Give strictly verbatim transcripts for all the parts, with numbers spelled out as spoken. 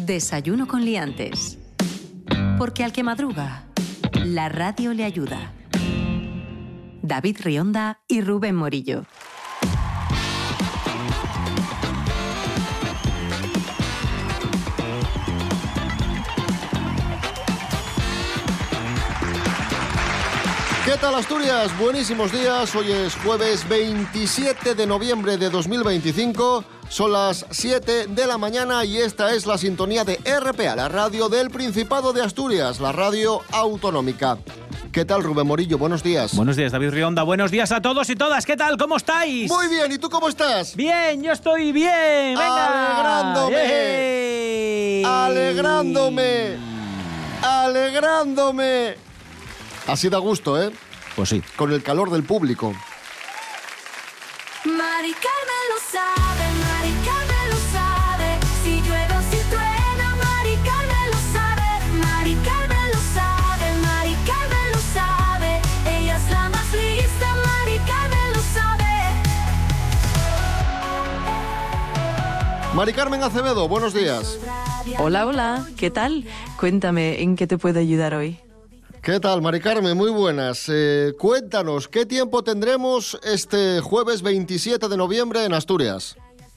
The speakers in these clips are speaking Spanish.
Desayuno con liantes. Porque al que madruga, la radio le ayuda. David Rionda y Rubén Morillo. ¿Qué tal, Asturias? Buenísimos días. Hoy es jueves veintisiete de noviembre de dos mil veinticinco. Son las siete de la mañana y esta es la sintonía de R P A, la radio del Principado de Asturias, la radio autonómica. ¿Qué tal, Rubén Morillo? Buenos días. Buenos días, David Rionda. Buenos días a todos y todas. ¿Qué tal? ¿Cómo estáis? Muy bien. ¿Y tú cómo estás? Bien, yo estoy bien. Venga. Alegrándome. ¡Ey! Alegrándome. Alegrándome. Así da gusto, ¿eh? Pues sí. Con el calor del público. Mari Carmen lo sabe, Mari Carmen lo sabe. Si llueve o si truena, Mari Carmen lo sabe. Mari Carmen lo sabe, Mari Carmen lo sabe. Ella es la más lista, Mari Carmen lo sabe. Mari Carmen Acevedo, buenos días. Hola, hola. ¿Qué tal? Cuéntame, ¿en qué te puedo ayudar hoy? ¿Qué tal, Mari Carmen? Muy buenas. Eh, cuéntanos, ¿qué tiempo tendremos este jueves veintisiete de noviembre en Asturias?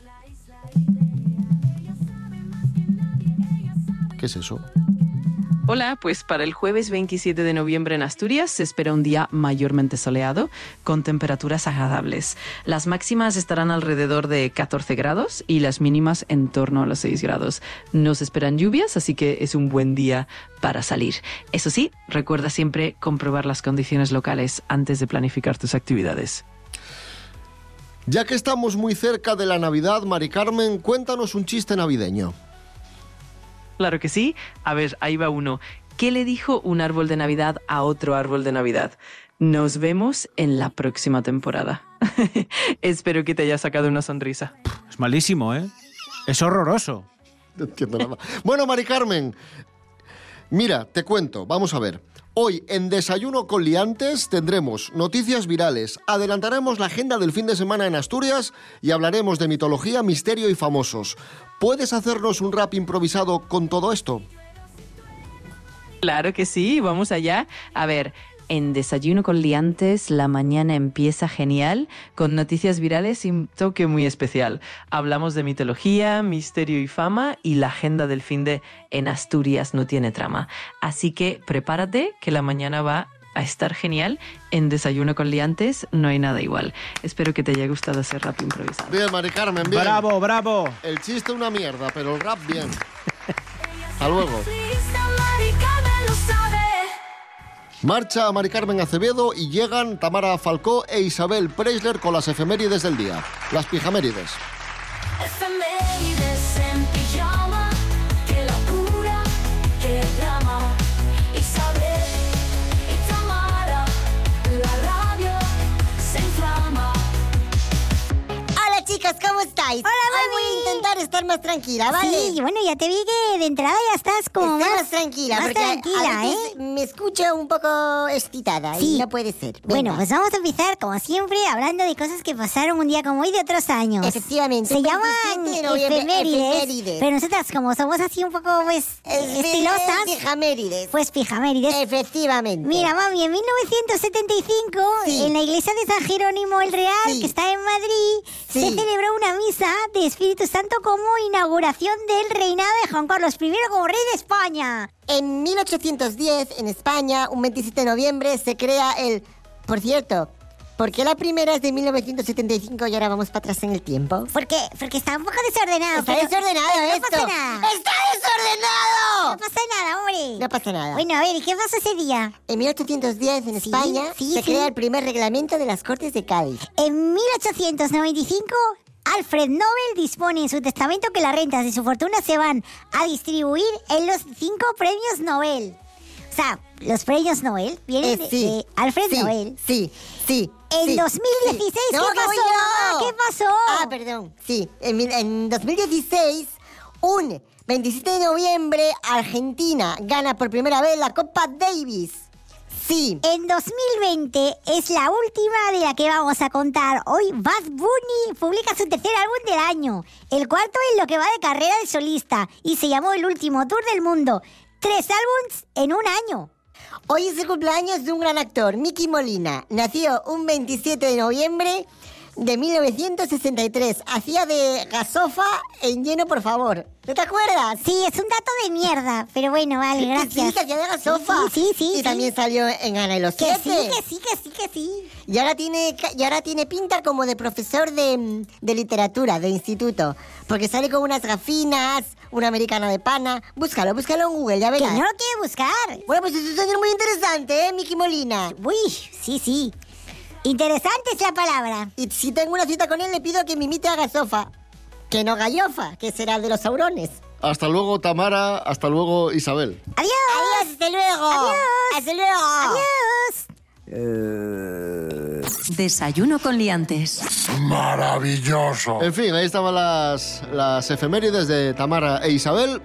¿Qué es eso? Hola, pues para el jueves veintisiete de noviembre en Asturias se espera un día mayormente soleado, con temperaturas agradables. Las máximas estarán alrededor de catorce grados y las mínimas en torno a los seis grados. No se esperan lluvias, así que es un buen día para salir. Eso sí, recuerda siempre comprobar las condiciones locales antes de planificar tus actividades. Ya que estamos muy cerca de la Navidad, Mari Carmen, cuéntanos un chiste navideño. Claro que sí. A ver, ahí va uno. ¿Qué le dijo un árbol de Navidad a otro árbol de Navidad? Nos vemos en la próxima temporada. Espero que te haya sacado una sonrisa. Es malísimo, ¿eh? Es horroroso. No entiendo nada. Bueno, Mari Carmen, mira, te cuento, vamos a ver. Hoy en Desayuno con Liantes tendremos noticias virales, adelantaremos la agenda del fin de semana en Asturias y hablaremos de mitología, misterio y famosos. ¿Puedes hacernos un rap improvisado con todo esto? Claro que sí, vamos allá. A ver, en Desayuno con Liantes la mañana empieza genial, con noticias virales y un toque muy especial. Hablamos de mitología, misterio y fama y la agenda del finde en Asturias no tiene trama. Así que prepárate que la mañana va a estar genial. En Desayuno con Liantes no hay nada igual. Espero que te haya gustado ese rap improvisado. Bien, Mari Carmen, bien. Bravo, bravo. El chiste una mierda, pero el rap bien. Hasta luego. Marcha Mari Carmen Acevedo y llegan Tamara Falcó e Isabel Preisler con las efemérides del día. Las pijamérides. Efemérides en pijama, qué locura, qué drama. Isabel y Tamara, la radio se inflama. Hola chicas, ¿cómo estáis? Hola, Hoy mami. voy a intentar estar más tranquila, ¿vale? Sí, bueno, ya te vi que de entrada ya estás como Estoy más, más tranquila, más porque tranquila, a veces ¿eh? me escucho un poco excitada Sí. y no puede ser. Venga. Bueno, pues vamos a empezar, como siempre, hablando de cosas que pasaron un día como hoy de otros años. Efectivamente. Se un llaman veintisiete de noviembre, efemérides, efemérides. pero nosotras como somos así un poco, pues, estilosas, Pijamérides. pues pijamérides. Efectivamente. Mira, mami, en mil novecientos setenta y cinco, Sí. en la iglesia de San Jerónimo el Real, Sí. que está en Madrid, Sí. se celebró una misa de Espíritu Santo como inauguración del reinado de Juan Carlos primero como rey de España. En mil ochocientos diez, en España, un veintisiete de noviembre, se crea el... Por cierto, ¿por qué la primera es de mil novecientos setenta y cinco y ahora vamos para atrás en el tiempo? Porque, porque está un poco desordenado. Está pero- desordenado pero no esto. pasa nada. ¡Está desordenado! No pasa nada, hombre. No pasa nada. Bueno, a ver, ¿y qué pasó ese día? En mil ochocientos diez, en Sí, España, sí, se sí. crea el primer reglamento de las Cortes de Cádiz. En mil ochocientos noventa y cinco, Alfred Nobel dispone en su testamento que las rentas de su fortuna se van a distribuir en los cinco premios Nobel. O sea, los premios Nobel vienen Eh, de, sí, de Alfred sí, Nobel. Sí, sí. En sí, dos mil dieciséis, sí. ¿qué No, que pasó? voy yo. ¿Qué pasó? Ah, perdón. Sí, en, mil- en dos mil dieciséis, un veintisiete de noviembre, Argentina gana por primera vez la Copa Davis. Sí. En dos mil veinte es la última de la que vamos a contar. Hoy Bad Bunny publica su tercer álbum del año, el cuarto en lo que va de carrera de solista, y se llamó El Último Tour del Mundo. Tres álbums en un año. Hoy es el cumpleaños de un gran actor, Mickey Molina. Nació un veintisiete de noviembre de mil novecientos sesenta y tres. Hacía de gasofa en Lleno, por favor. ¿No te acuerdas? Sí, es un dato de mierda, pero bueno, vale, gracias. Sí, que hacía de gasofa. Sí, sí, sí. Y sí. también salió en Ana y los Que Siete. sí, que sí, que sí, que sí. Y ahora tiene, y ahora tiene pinta como de profesor de, de literatura, de instituto. Porque sale con unas gafinas, una americana de pana. Búscalo, búscalo en Google, ya Que verás. no lo quiere buscar. Bueno, pues es un señor muy interesante, ¿eh? Mickey Molina. Uy, sí, sí. Interesante es la palabra. Y si tengo una cita con él, le pido que me imite a gasofa. Que no gallofa, que será el de los saurones. Hasta luego, Tamara. Hasta luego, Isabel. Adiós. Adiós, hasta luego. Adiós. Hasta luego. Adiós. Desayuno con liantes. Maravilloso. En fin, ahí estaban las, las efemérides de Tamara e Isabel.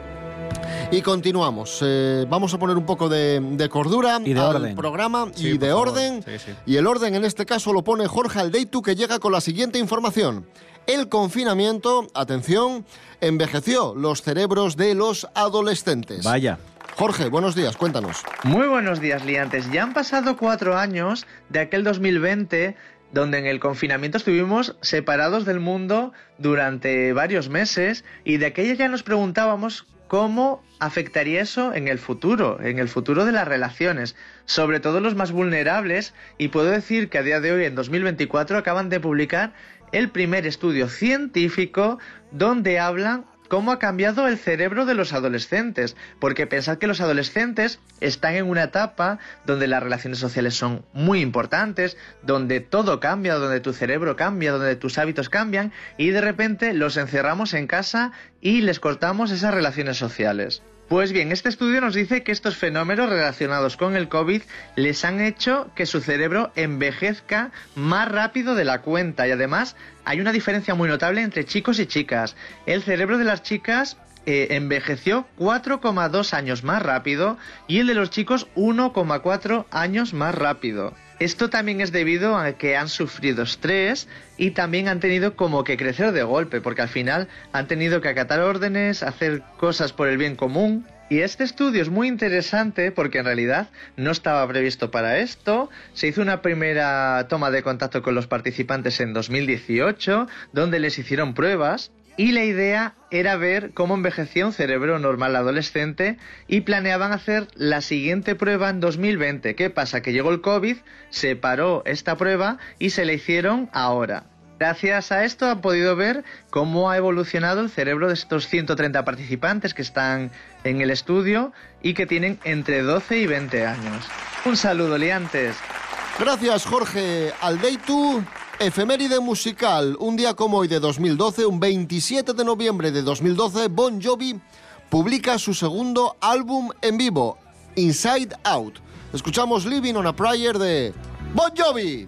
Y continuamos. Eh, vamos a poner un poco de, de cordura Y de al orden. programa Sí, y por de favor. orden. Sí, sí. Y el orden en este caso lo pone Jorge Aldeitu, que llega con la siguiente información. El confinamiento, atención, envejeció los cerebros de los adolescentes. Vaya. Jorge, buenos días, cuéntanos. Muy buenos días, liantes. Ya han pasado cuatro años de aquel dos mil veinte, donde en el confinamiento estuvimos separados del mundo durante varios meses, y de aquella ya nos preguntábamos cómo afectaría eso en el futuro, en el futuro de las relaciones, sobre todo los más vulnerables, y puedo decir que a día de hoy, en dos mil veinticuatro, acaban de publicar el primer estudio científico donde hablan cómo ha cambiado el cerebro de los adolescentes, porque pensad que los adolescentes están en una etapa donde las relaciones sociales son muy importantes, donde todo cambia, donde tu cerebro cambia, donde tus hábitos cambian, y de repente los encerramos en casa y les cortamos esas relaciones sociales. Pues bien, este estudio nos dice que estos fenómenos relacionados con el COVID les han hecho que su cerebro envejezca más rápido de la cuenta, y además hay una diferencia muy notable entre chicos y chicas. El cerebro de las chicas eh, envejeció cuatro coma dos años más rápido y el de los chicos uno coma cuatro años más rápido. Esto también es debido a que han sufrido estrés y también han tenido como que crecer de golpe, porque al final han tenido que acatar órdenes, hacer cosas por el bien común. Y este estudio es muy interesante porque en realidad no estaba previsto para esto. Se hizo una primera toma de contacto con los participantes en dos mil dieciocho, donde les hicieron pruebas. Y la idea era ver cómo envejecía un cerebro normal adolescente, y planeaban hacer la siguiente prueba en dos mil veinte. ¿Qué pasa? Que llegó el COVID, se paró esta prueba y se la hicieron ahora. Gracias a esto han podido ver cómo ha evolucionado el cerebro de estos ciento treinta participantes que están en el estudio y que tienen entre doce y veinte años. Un saludo, liantes. Gracias, Jorge Aldeitu. Efeméride musical. Un día como hoy de dos mil doce, un veintisiete de noviembre de dos mil doce, Bon Jovi publica su segundo álbum en vivo, Inside Out. Escuchamos Living on a Prayer de Bon Jovi.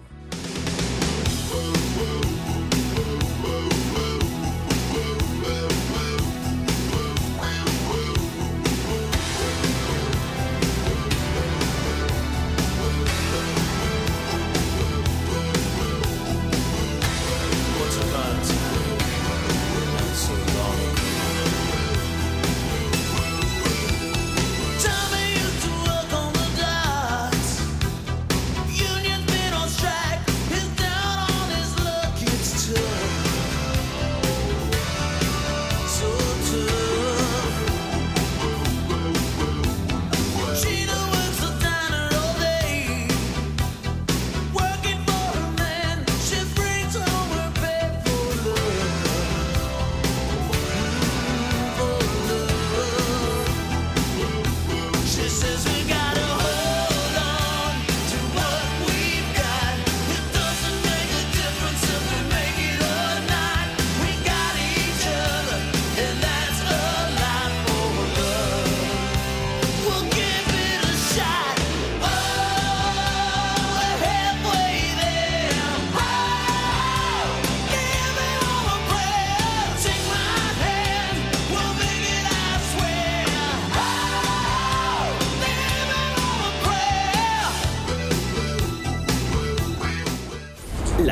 Time I used to work on the docks. Union's been on strike.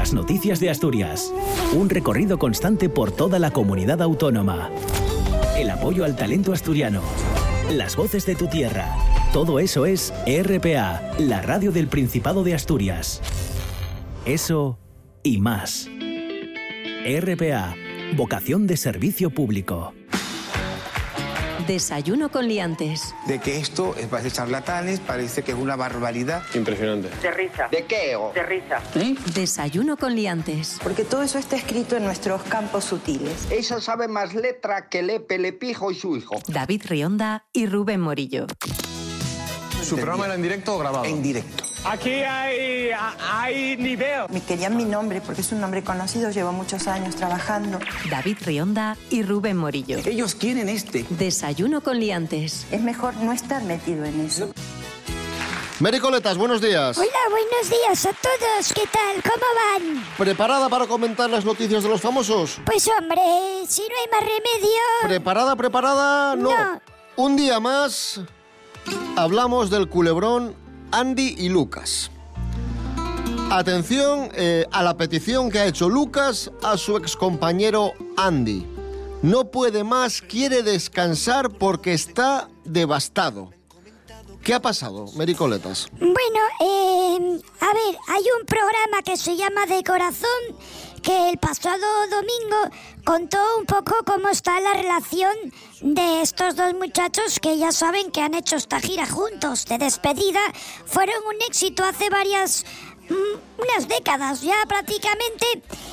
Las noticias de Asturias. Un recorrido constante por toda la comunidad autónoma. El apoyo al talento asturiano. Las voces de tu tierra. Todo eso es R P A, la radio del Principado de Asturias. Eso y más. R P A, vocación de servicio público. Desayuno con liantes. De que esto es de charlatanes, parece que es una barbaridad. Impresionante. De risa. ¿De qué? De risa. ¿Eh? Desayuno con liantes. Porque todo eso está escrito en nuestros campos sutiles. Ella sabe más letra que Lepe, Lepijo y su hijo. David Rionda y Rubén Morillo. ¿Su programa era en directo o grabado? En directo. Aquí hay, hay nivel. Me querían mi nombre porque es un nombre conocido, llevo muchos años trabajando. David Rionda y Rubén Morillo. Ellos quieren este. Desayuno con liantes. Es mejor no estar metido en eso. Mary Coletas, buenos días. Hola, buenos días a todos. ¿Qué tal? ¿Cómo van? ¿Preparada para comentar las noticias de los famosos? Pues hombre, si no hay más remedio... ¿Preparada, preparada? No. No. Un día más hablamos del culebrón Andy y Lucas. Atención eh, a la petición que ha hecho Lucas a su excompañero Andy. No puede más, quiere descansar porque está devastado. ¿Qué ha pasado, Mary Coletas? Bueno, eh, a ver, hay un programa que se llama De Corazón que el pasado domingo contó un poco cómo está la relación de estos dos muchachos que ya saben que han hecho esta gira juntos de despedida. Fueron un éxito hace varias, mm, unas décadas ya prácticamente.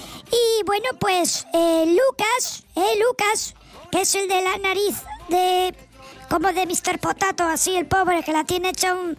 Y bueno, pues eh, Lucas, eh, Lucas, que es el de la nariz de... como de mister Potato, así el pobre que la tiene hecha un...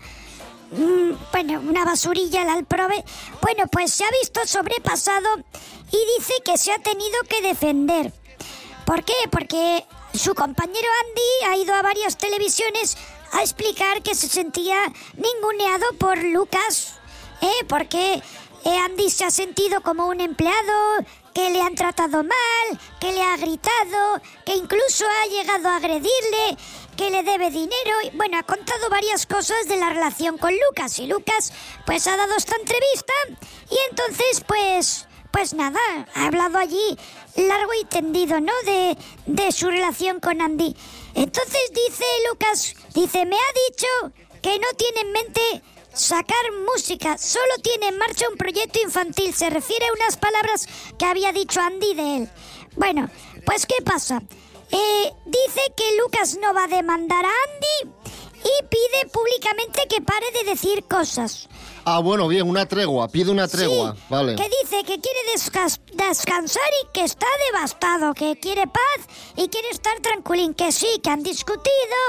Mm, bueno, una basurilla la alprobe. Bueno, pues se ha visto sobrepasado y dice que se ha tenido que defender. ¿Por qué? Porque su compañero Andy ha ido a varias televisiones a explicar que se sentía ninguneado por Lucas, ¿eh? Porque eh, Andy se ha sentido como un empleado, que le han tratado mal, que le ha gritado, que incluso ha llegado a agredirle, que le debe dinero. Y bueno, ha contado varias cosas de la relación con Lucas. Y Lucas, pues, ha dado esta entrevista. Y entonces, pues, pues nada, ha hablado allí largo y tendido, ¿no? De, de su relación con Andy. Entonces dice Lucas, dice, me ha dicho que no tiene en mente sacar música, solo tiene en marcha un proyecto infantil. Se refiere a unas palabras que había dicho Andy de él. Bueno, pues ¿qué pasa? Eh, dice que Lucas no va a demandar a Andy y pide públicamente que pare de decir cosas. Ah, bueno, bien, una tregua, pide una tregua, Sí, vale. que dice que quiere descas- descansar y que está devastado, que quiere paz y quiere estar tranquilín, que sí, que han discutido,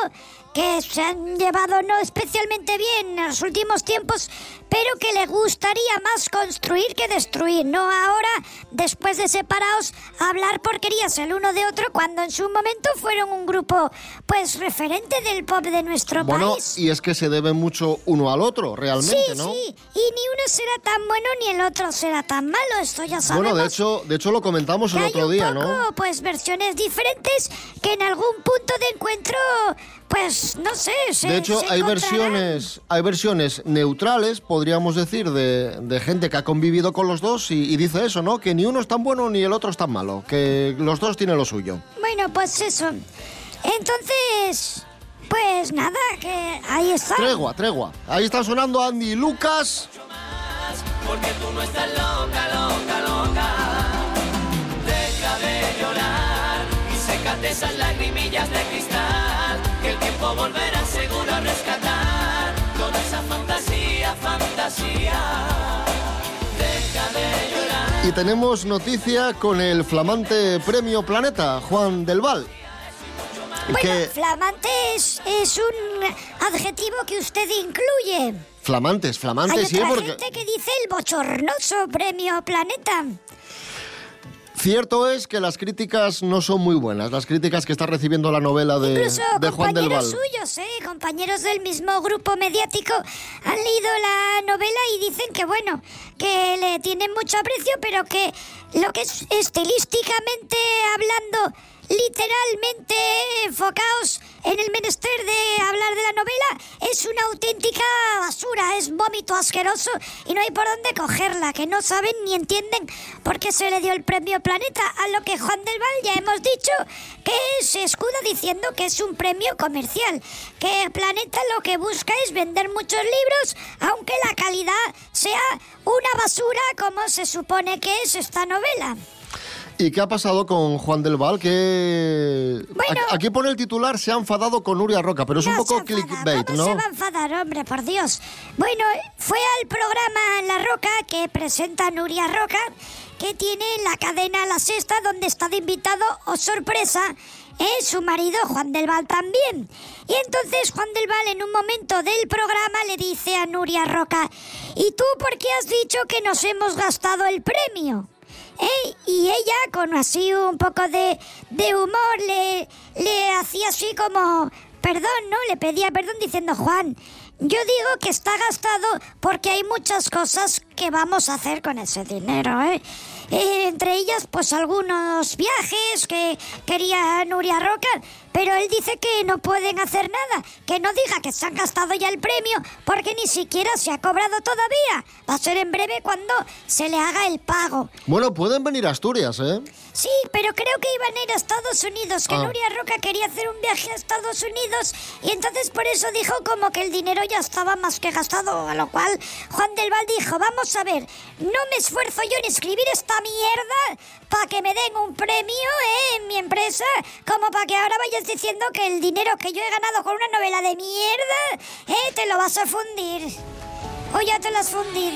que se han llevado no especialmente bien en los últimos tiempos, pero que le gustaría más construir que destruir, no ahora, después de separados, hablar porquerías el uno de otro, cuando en su momento fueron un grupo, pues, referente del pop de nuestro Bueno, país. y es que se deben mucho uno al otro, realmente, Sí, ¿no? sí, y ni uno será tan bueno ni el otro será tan malo, esto ya sabemos. Bueno, de hecho, de hecho lo comentamos que el hay otro un día, poco, ¿no? pues, versiones diferentes que en algún punto de encuentro, pues, no sé, se De hecho, se hay encontrarán. versiones, hay versiones neutrales, podríamos decir, de, de gente que ha convivido con los dos y, y dice eso, ¿no? Que ni uno es tan bueno ni el otro es tan malo, que los dos tienen lo suyo. Bueno, pues eso. Entonces, pues nada, que ahí está. Tregua, tregua. Ahí está sonando Andy y Lucas. Porque tú no estás loca, loca, loca. Deja de llorar y sécate esas lagrimillas de cristal, que el tiempo volverá seguro a rescatar toda esa fantasía, fantasía. Deja de llorar. Y tenemos noticia con el flamante Premio Planeta, Juan del Val. Bueno, Que- flamante es, es un adjetivo que usted incluye. Flamantes, flamantes, Hay sí, otra porque... gente que dice el bochornoso Premio Planeta. Cierto es que las críticas no son muy buenas, las críticas que está recibiendo la novela de, Incluso de Juan del Val. compañeros suyos, ¿eh? Compañeros del mismo grupo mediático han leído la novela y dicen que, bueno, que le tienen mucho aprecio, pero que lo que es estilísticamente hablando, literalmente enfocados en el menester de hablar de la novela, es una auténtica basura, es vómito asqueroso y no hay por dónde cogerla, que no saben ni entienden por qué se le dio el premio Planeta, a lo que Juan del Val ya hemos dicho que se escuda diciendo que es un premio comercial, que Planeta lo que busca es vender muchos libros, aunque la calidad sea una basura como se supone que es esta novela. ¿Y qué ha pasado con Juan del Val? Que Bueno, aquí pone el titular, se ha enfadado con Nuria Roca, pero es un No poco se enfada, clickbait, ¿cómo ¿no? se va a enfadar, hombre, por Dios? Bueno, fue al programa La Roca que presenta Nuria Roca, que tiene la cadena La Sexta, donde está de invitado, o sorpresa, es su marido Juan del Val también. Y entonces Juan del Val en un momento del programa le dice a Nuria Roca: ¿y tú por qué has dicho que nos hemos gastado el premio? ¿Eh? Y ella, con así un poco de, de humor, le, le hacía así como perdón, ¿no? Le pedía perdón diciendo: Juan, yo digo que está gastado porque hay muchas cosas que vamos a hacer con ese dinero, ¿eh? Eh, entre ellas, pues algunos viajes que quería Nuria Roca, pero él dice que no pueden hacer nada, que no diga que se han gastado ya el premio, porque ni siquiera se ha cobrado todavía. Va a ser en breve cuando se le haga el pago. Bueno, pueden venir a Asturias, ¿eh? Sí, pero creo que iban a ir a Estados Unidos, que Ah. Nuria Roca quería hacer un viaje a Estados Unidos y entonces por eso dijo como que el dinero ya estaba más que gastado, a lo cual Juan del Val dijo: vamos a ver, no me esfuerzo yo en escribir esta mierda para que me den un premio ¿eh? en mi empresa, como para que ahora vayas diciendo que el dinero que yo he ganado con una novela de mierda ¿eh? te lo vas a fundir. O ya te lo has fundido.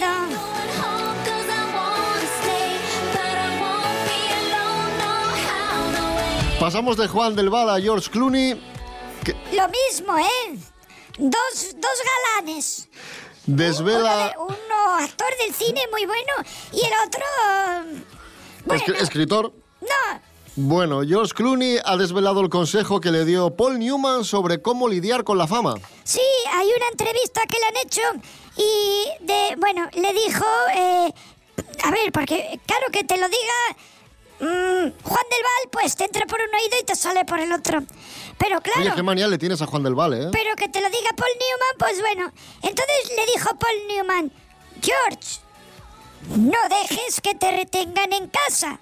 Pasamos de Juan del Val a George Clooney, que Lo mismo, ¿eh? Dos, dos galanes. desvela... Uno, de- uno actor del cine muy bueno y el otro... Bueno, escri- escritor. no, Bueno, George Clooney ha desvelado el consejo que le dio Paul Newman sobre cómo lidiar con la fama. sí, hay una entrevista que le han hecho y, de, bueno, le dijo... eh, a ver, porque claro que te lo diga... mm, Juan del Val, pues te entra por un oído y te sale por el otro. Pero claro... Oye, qué manía le tienes a Juan del Val, ¿eh? Pero que te lo diga Paul Newman, pues bueno. Entonces le dijo Paul Newman: George, no dejes que te retengan en casa.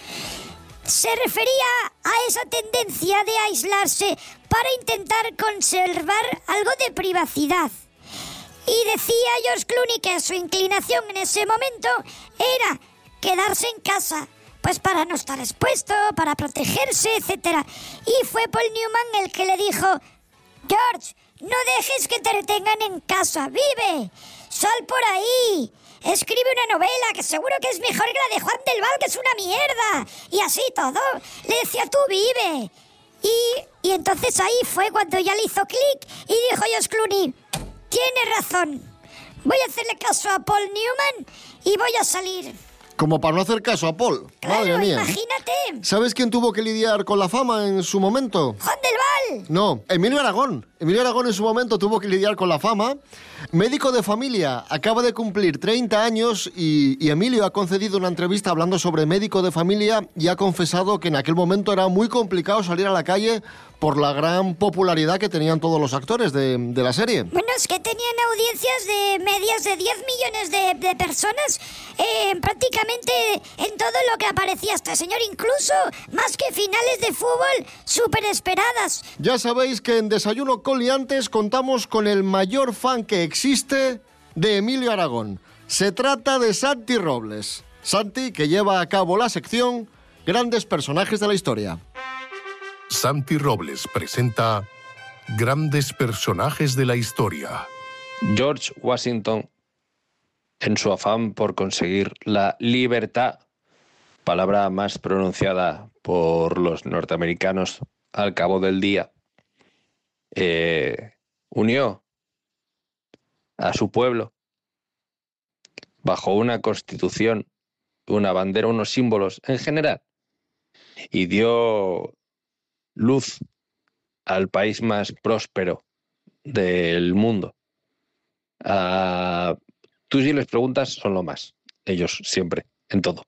Se refería a esa tendencia de aislarse para intentar conservar algo de privacidad. Y decía George Clooney que su inclinación en ese momento era quedarse en casa, pues para no estar expuesto, para protegerse, etcétera. Y fue Paul Newman el que le dijo: George, no dejes que te retengan en casa, vive, sal por ahí, escribe una novela que seguro que es mejor que la de Juan del Val, que es una mierda, y así todo. Le decía: tú vive. Y, y entonces ahí fue cuando ya le hizo clic y dijo George Clooney: tiene razón, voy a hacerle caso a Paul Newman y voy a salir. Como para no hacer caso a Paul. Madre Claro, mía. imagínate. ¿Sabes quién tuvo que lidiar con la fama en su momento? Juan del Val. No, Emilio Aragón. Emilio Aragón en su momento tuvo que lidiar con la fama. Médico de familia, acaba de cumplir treinta años y, y Emilio ha concedido una entrevista hablando sobre médico de familia y ha confesado que en aquel momento era muy complicado salir a la calle por la gran popularidad que tenían todos los actores de, de la serie. Bueno, es que tenían audiencias de medias de diez millones de, de personas eh, prácticamente en todo lo que aparecía este señor, incluso más que finales de fútbol súper esperadas. Ya sabéis que en Desayuno con Liantes contamos con el mayor fan que existe de Emilio Aragón. Se trata de Santi Robles. Santi, que lleva a cabo la sección Grandes Personajes de la Historia. Santi Robles presenta Grandes Personajes de la Historia. George Washington, en su afán por conseguir la libertad, palabra más pronunciada por los norteamericanos al cabo del día, eh, unió a su pueblo bajo una constitución, una bandera, unos símbolos en general, y dio luz al país más próspero del mundo. Uh, tú si les preguntas son lo más, ellos siempre, en todo.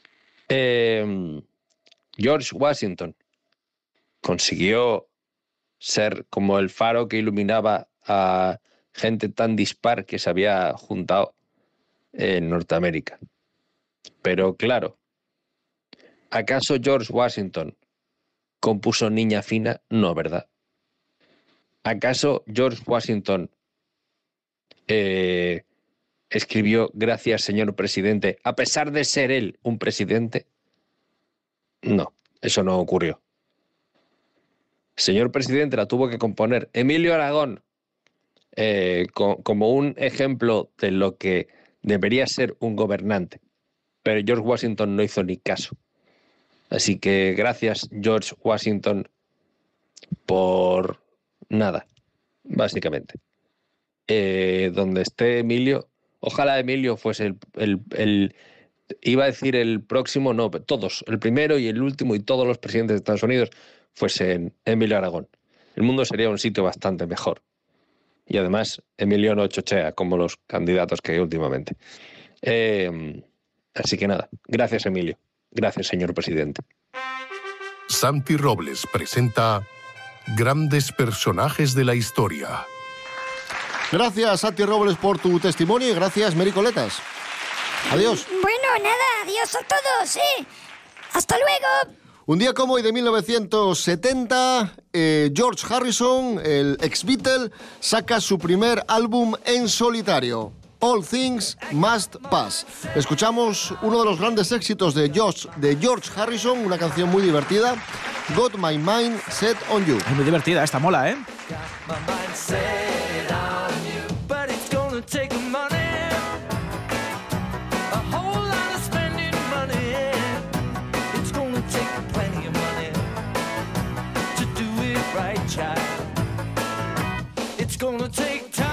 Eh, George Washington consiguió ser como el faro que iluminaba a gente tan dispar que se había juntado en Norteamérica. Pero claro, ¿acaso George Washington compuso Niña Fina? No, ¿verdad? ¿Acaso George Washington eh, escribió Gracias, señor presidente, a pesar de ser él un presidente? No, eso no ocurrió. Señor presidente la tuvo que componer Emilio Aragón eh, co- como un ejemplo de lo que debería ser un gobernante. Pero George Washington no hizo ni caso. Así que gracias, George Washington, por nada, básicamente. Eh, donde esté Emilio, ojalá Emilio fuese el, el, el... Iba a decir el próximo, no, todos, el primero y el último y todos los presidentes de Estados Unidos fuesen Emilio Aragón. El mundo sería un sitio bastante mejor. Y además, Emilio no chochea como los candidatos que hay últimamente. Eh, así que nada, gracias Emilio. Gracias, señor presidente. Santi Robles presenta Grandes personajes de la historia. Gracias, Santi Robles, por tu testimonio y gracias, Mary Coletas. Adiós. Bueno, nada, adiós a todos, ¿eh? Hasta luego. Un día como hoy de mil novecientos setenta, eh, George Harrison, el ex-Beatle, saca su primer álbum en solitario, All Things Must Pass. Escuchamos uno de los grandes éxitos de George, de George Harrison, una canción muy divertida, Got My Mind Set On You. Es muy divertida, esta mola, ¿eh? It's gonna take time,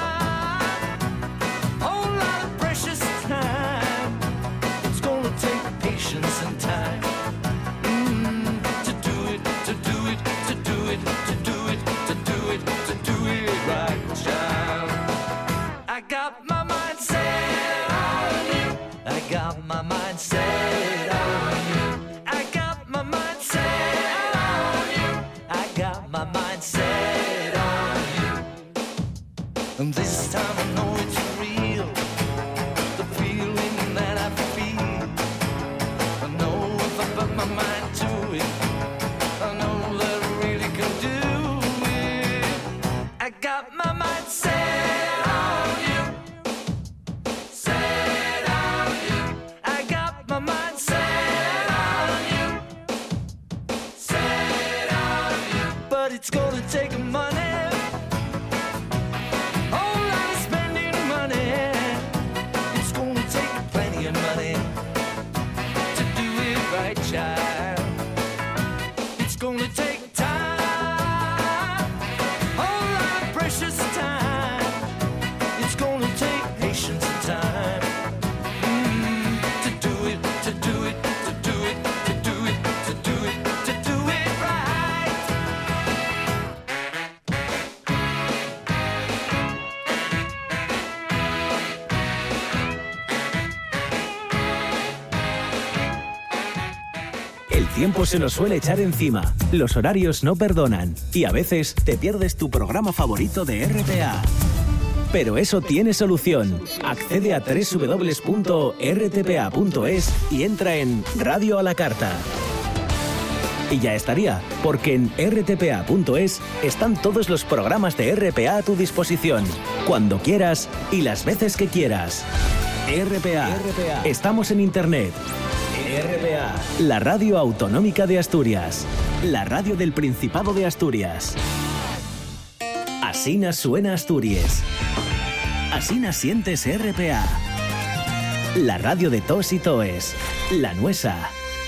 a whole lot of precious time. It's gonna take patience and time mm, to do it, to do it, to do it, to do it, to do it, to do it right, child. I got my mind set on you. I got my mind set on you. I got my mind set on you. I got my mind set on you. And this time I know it's real, the feeling that I feel. I know if I put my mind to it, I know that I really can do it. I got my mind set on you, set on you. I got my mind set on you, set on you. But it's gonna take money. Child. It's gonna take time, whole lot of precious time. It's gonna take patience and time mm, to do it, to do it, to do it, to do it, to do it, to do it right. El tiempo se nos suele echar encima, los horarios no perdonan y a veces te pierdes tu programa favorito de R T A. Pero eso tiene solución. Accede a doble u doble u doble u punto r t p a punto es y entra en Radio a la Carta. Y ya estaría, porque en r t p a punto es están todos los programas de R P A a tu disposición, cuando quieras y las veces que quieras. R P A. R P A. Estamos en Internet. R P A, la radio autonómica de Asturias, la radio del Principado de Asturias. Asina suena Asturias. Asina sientes R P A. La radio de tos y toes, la nuesa.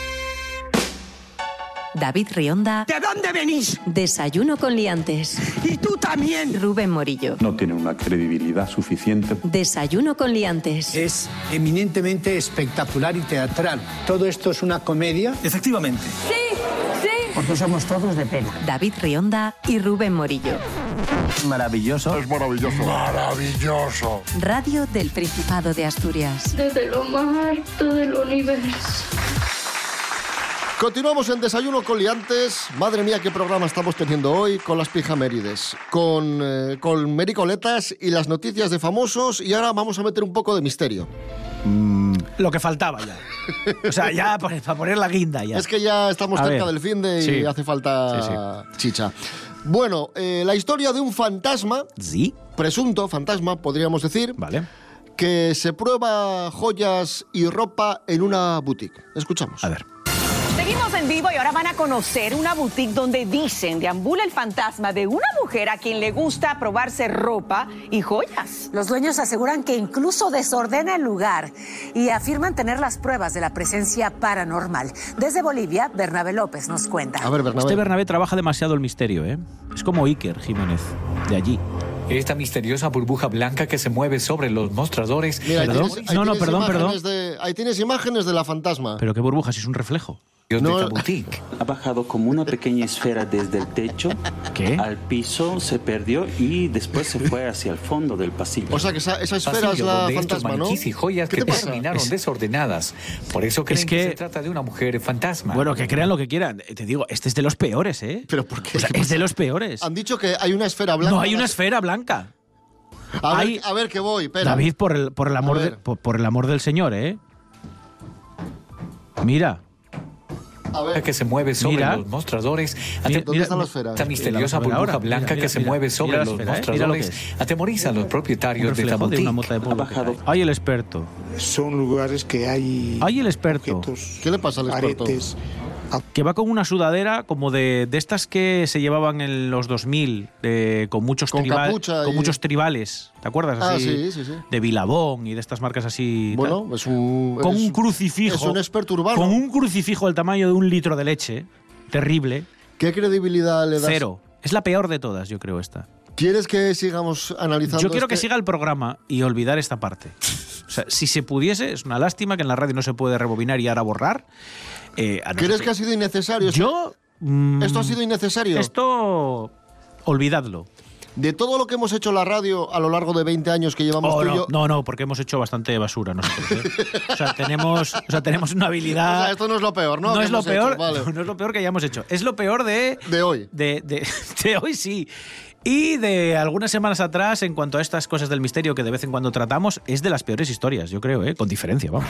David Rionda. ¿De dónde venís? Desayuno con liantes. Y tú también. Rubén Morillo. No tiene una credibilidad suficiente. Desayuno con liantes. Es eminentemente espectacular y teatral. ¿Todo esto es una comedia? Efectivamente. Sí, sí. Porque somos todos de pena. David Rionda y Rubén Morillo. Maravilloso. Es maravilloso. Maravilloso. Radio del Principado de Asturias. Desde lo más alto del universo. Continuamos en Desayuno con Liantes. Madre mía, qué programa estamos teniendo hoy con las pijamérides, con, eh, con mericoletas y las noticias de famosos. Y ahora vamos a meter un poco de misterio. Mm, lo que faltaba ya. O sea, ya para poner la guinda ya. Es que ya estamos A cerca ver. del fin de y Sí. hace falta Sí, sí. chicha. Bueno, eh, la historia de un fantasma, sí, presunto fantasma, podríamos decir, vale, que se prueba joyas y ropa en una boutique. Escuchamos. A ver. Seguimos en vivo y ahora van a conocer una boutique donde dicen deambula el fantasma de una mujer a quien le gusta probarse ropa y joyas. Los dueños aseguran que incluso desordena el lugar y afirman tener las pruebas de la presencia paranormal. Desde Bolivia, Bernabé López nos cuenta. A ver, Bernabé. Este Bernabé trabaja demasiado el misterio, ¿eh? Es como Iker Jiménez, de allí. Esta misteriosa burbuja blanca que se mueve sobre los mostradores. Mira, ahí ¿Perdón? tienes- ahí No, no, tienes perdón, imágenes de- ahí tienes imágenes de la fantasma. Pero qué burbuja, si es un reflejo. No, de boutique. Ha bajado como una pequeña esfera desde el techo ¿Qué? al piso, se perdió y después se fue hacia el fondo del pasillo. O sea que esa, esa esfera es Pasillo la donde estos fantasma, ¿no? maniquís y joyas ¿Qué que te pasa? terminaron Es- desordenadas. Por eso creen Es que... que- se trata de una mujer fantasma. Bueno, que crean lo que quieran. Te digo, este es de los peores, ¿eh? ¿Pero por qué? O sea, ¿Qué es de pasa? los peores. Han dicho que hay una esfera blanca. No hay una esfera blanca. A ver, hay- a ver que voy, espera. David, por el, por el amor A de- ver. por, por el amor del Señor, ¿eh? Mira. A ver. que se mueve sobre Mira. los mostradores. Mira, Ate- ¿Dónde está la esfera? Esta misteriosa Vamos a ver burbuja ahora. blanca Mira, mira, que se mira. mueve sobre Mira la los esfera, ¿eh? Mira lo que mostradores atemoriza a los Un propietarios de esta reflejo de una boutique. mota de polvo. Ha bajado. Ay, el experto. Son lugares que hay Ay, el experto. objetos, ¿Qué le pasa al experto? aretes. Que va con una sudadera como de, de estas que se llevaban en los dos mil, de- con, muchos Con triba- capucha con y- muchos tribales. ¿Te acuerdas? Ah, Así, sí, sí, sí. De Billabong y de estas marcas así. Bueno, tal. es un... Con es- un crucifijo. Es un experto urbano. Con un crucifijo del tamaño de un litro de leche. Terrible. ¿Qué credibilidad le das? Cero. Es la peor de todas, yo creo, esta. ¿Quieres que sigamos analizando Yo quiero que este? siga el programa y olvidar esta parte. O sea, si se pudiese, es una lástima que en la radio no se puede rebobinar y ahora borrar. Eh, a no ¿Crees ser que ha sido innecesario? Yo... mm, ¿Esto ha sido innecesario? Esto... Olvidadlo. De todo lo que hemos hecho en la radio a lo largo de veinte años que llevamos Oh, tú y no, yo... no, no, porque hemos hecho bastante basura nosotros. ¿eh? O sea, tenemos, o sea, tenemos una habilidad... O sea, esto no es lo peor, ¿no? No que es lo hemos peor, hecho, vale. no, no es lo peor que hayamos hecho. Es lo peor de... De hoy. De, de, de hoy sí. Y de algunas semanas atrás, en cuanto a estas cosas del misterio que de vez en cuando tratamos, es de las peores historias, yo creo, ¿eh? Con diferencia, vamos.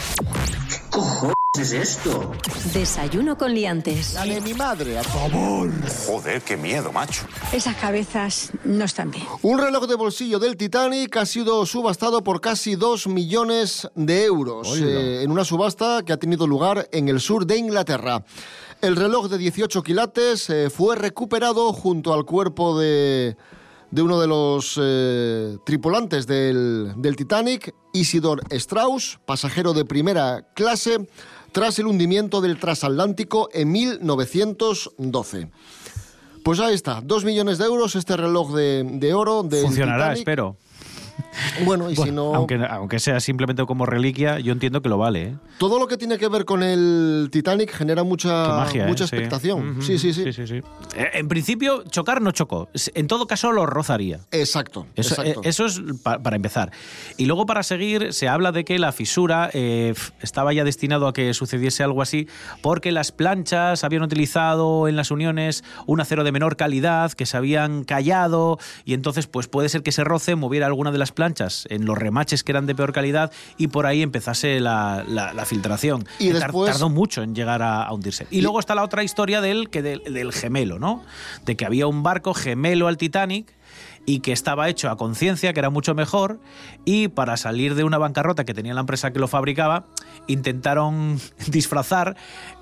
¿Qué es esto? Desayuno con liantes. La de mi madre, a favor. Joder, qué miedo, macho. Esas cabezas no están bien. Un reloj de bolsillo del Titanic ha sido subastado por casi dos millones de euros eh, en una subasta que ha tenido lugar en el sur de Inglaterra. El reloj de dieciocho quilates eh, fue recuperado junto al cuerpo de, de uno de los eh, tripulantes del, del Titanic, Isidor Strauss, pasajero de primera clase, tras el hundimiento del transatlántico en mil novecientos doce. Pues ahí está, dos millones de euros este reloj de, de oro del Funcionará, Titanic. espero. Bueno, y Bueno, si no... aunque, aunque sea simplemente como reliquia, yo entiendo que lo vale, ¿eh? Todo lo que tiene que ver con el Titanic genera mucha, Qué magia, mucha ¿eh? Sí. expectación. Ujú. Sí, sí, sí. Sí, sí, sí. Eh, En principio, chocar no chocó. En todo caso, lo rozaría. Exacto, Eso, exacto. eh, eso es pa- para empezar. Y luego, para seguir, se habla de que la fisura eh, f- estaba ya destinado a que sucediese algo así, porque las planchas habían utilizado en las uniones un acero de menor calidad, que se habían callado, y entonces pues puede ser que ese roce moviera alguna de las planchas en los remaches que eran de peor calidad y por ahí empezase la, la- la filtración. Y Que tar- después- Tardó mucho en llegar a, a hundirse. Y, Y- luego está la otra historia del, que del, del gemelo, ¿no? De que había un barco gemelo al Titanic y que estaba hecho a conciencia, que era mucho mejor, y para salir de una bancarrota que tenía la empresa que lo fabricaba, intentaron disfrazar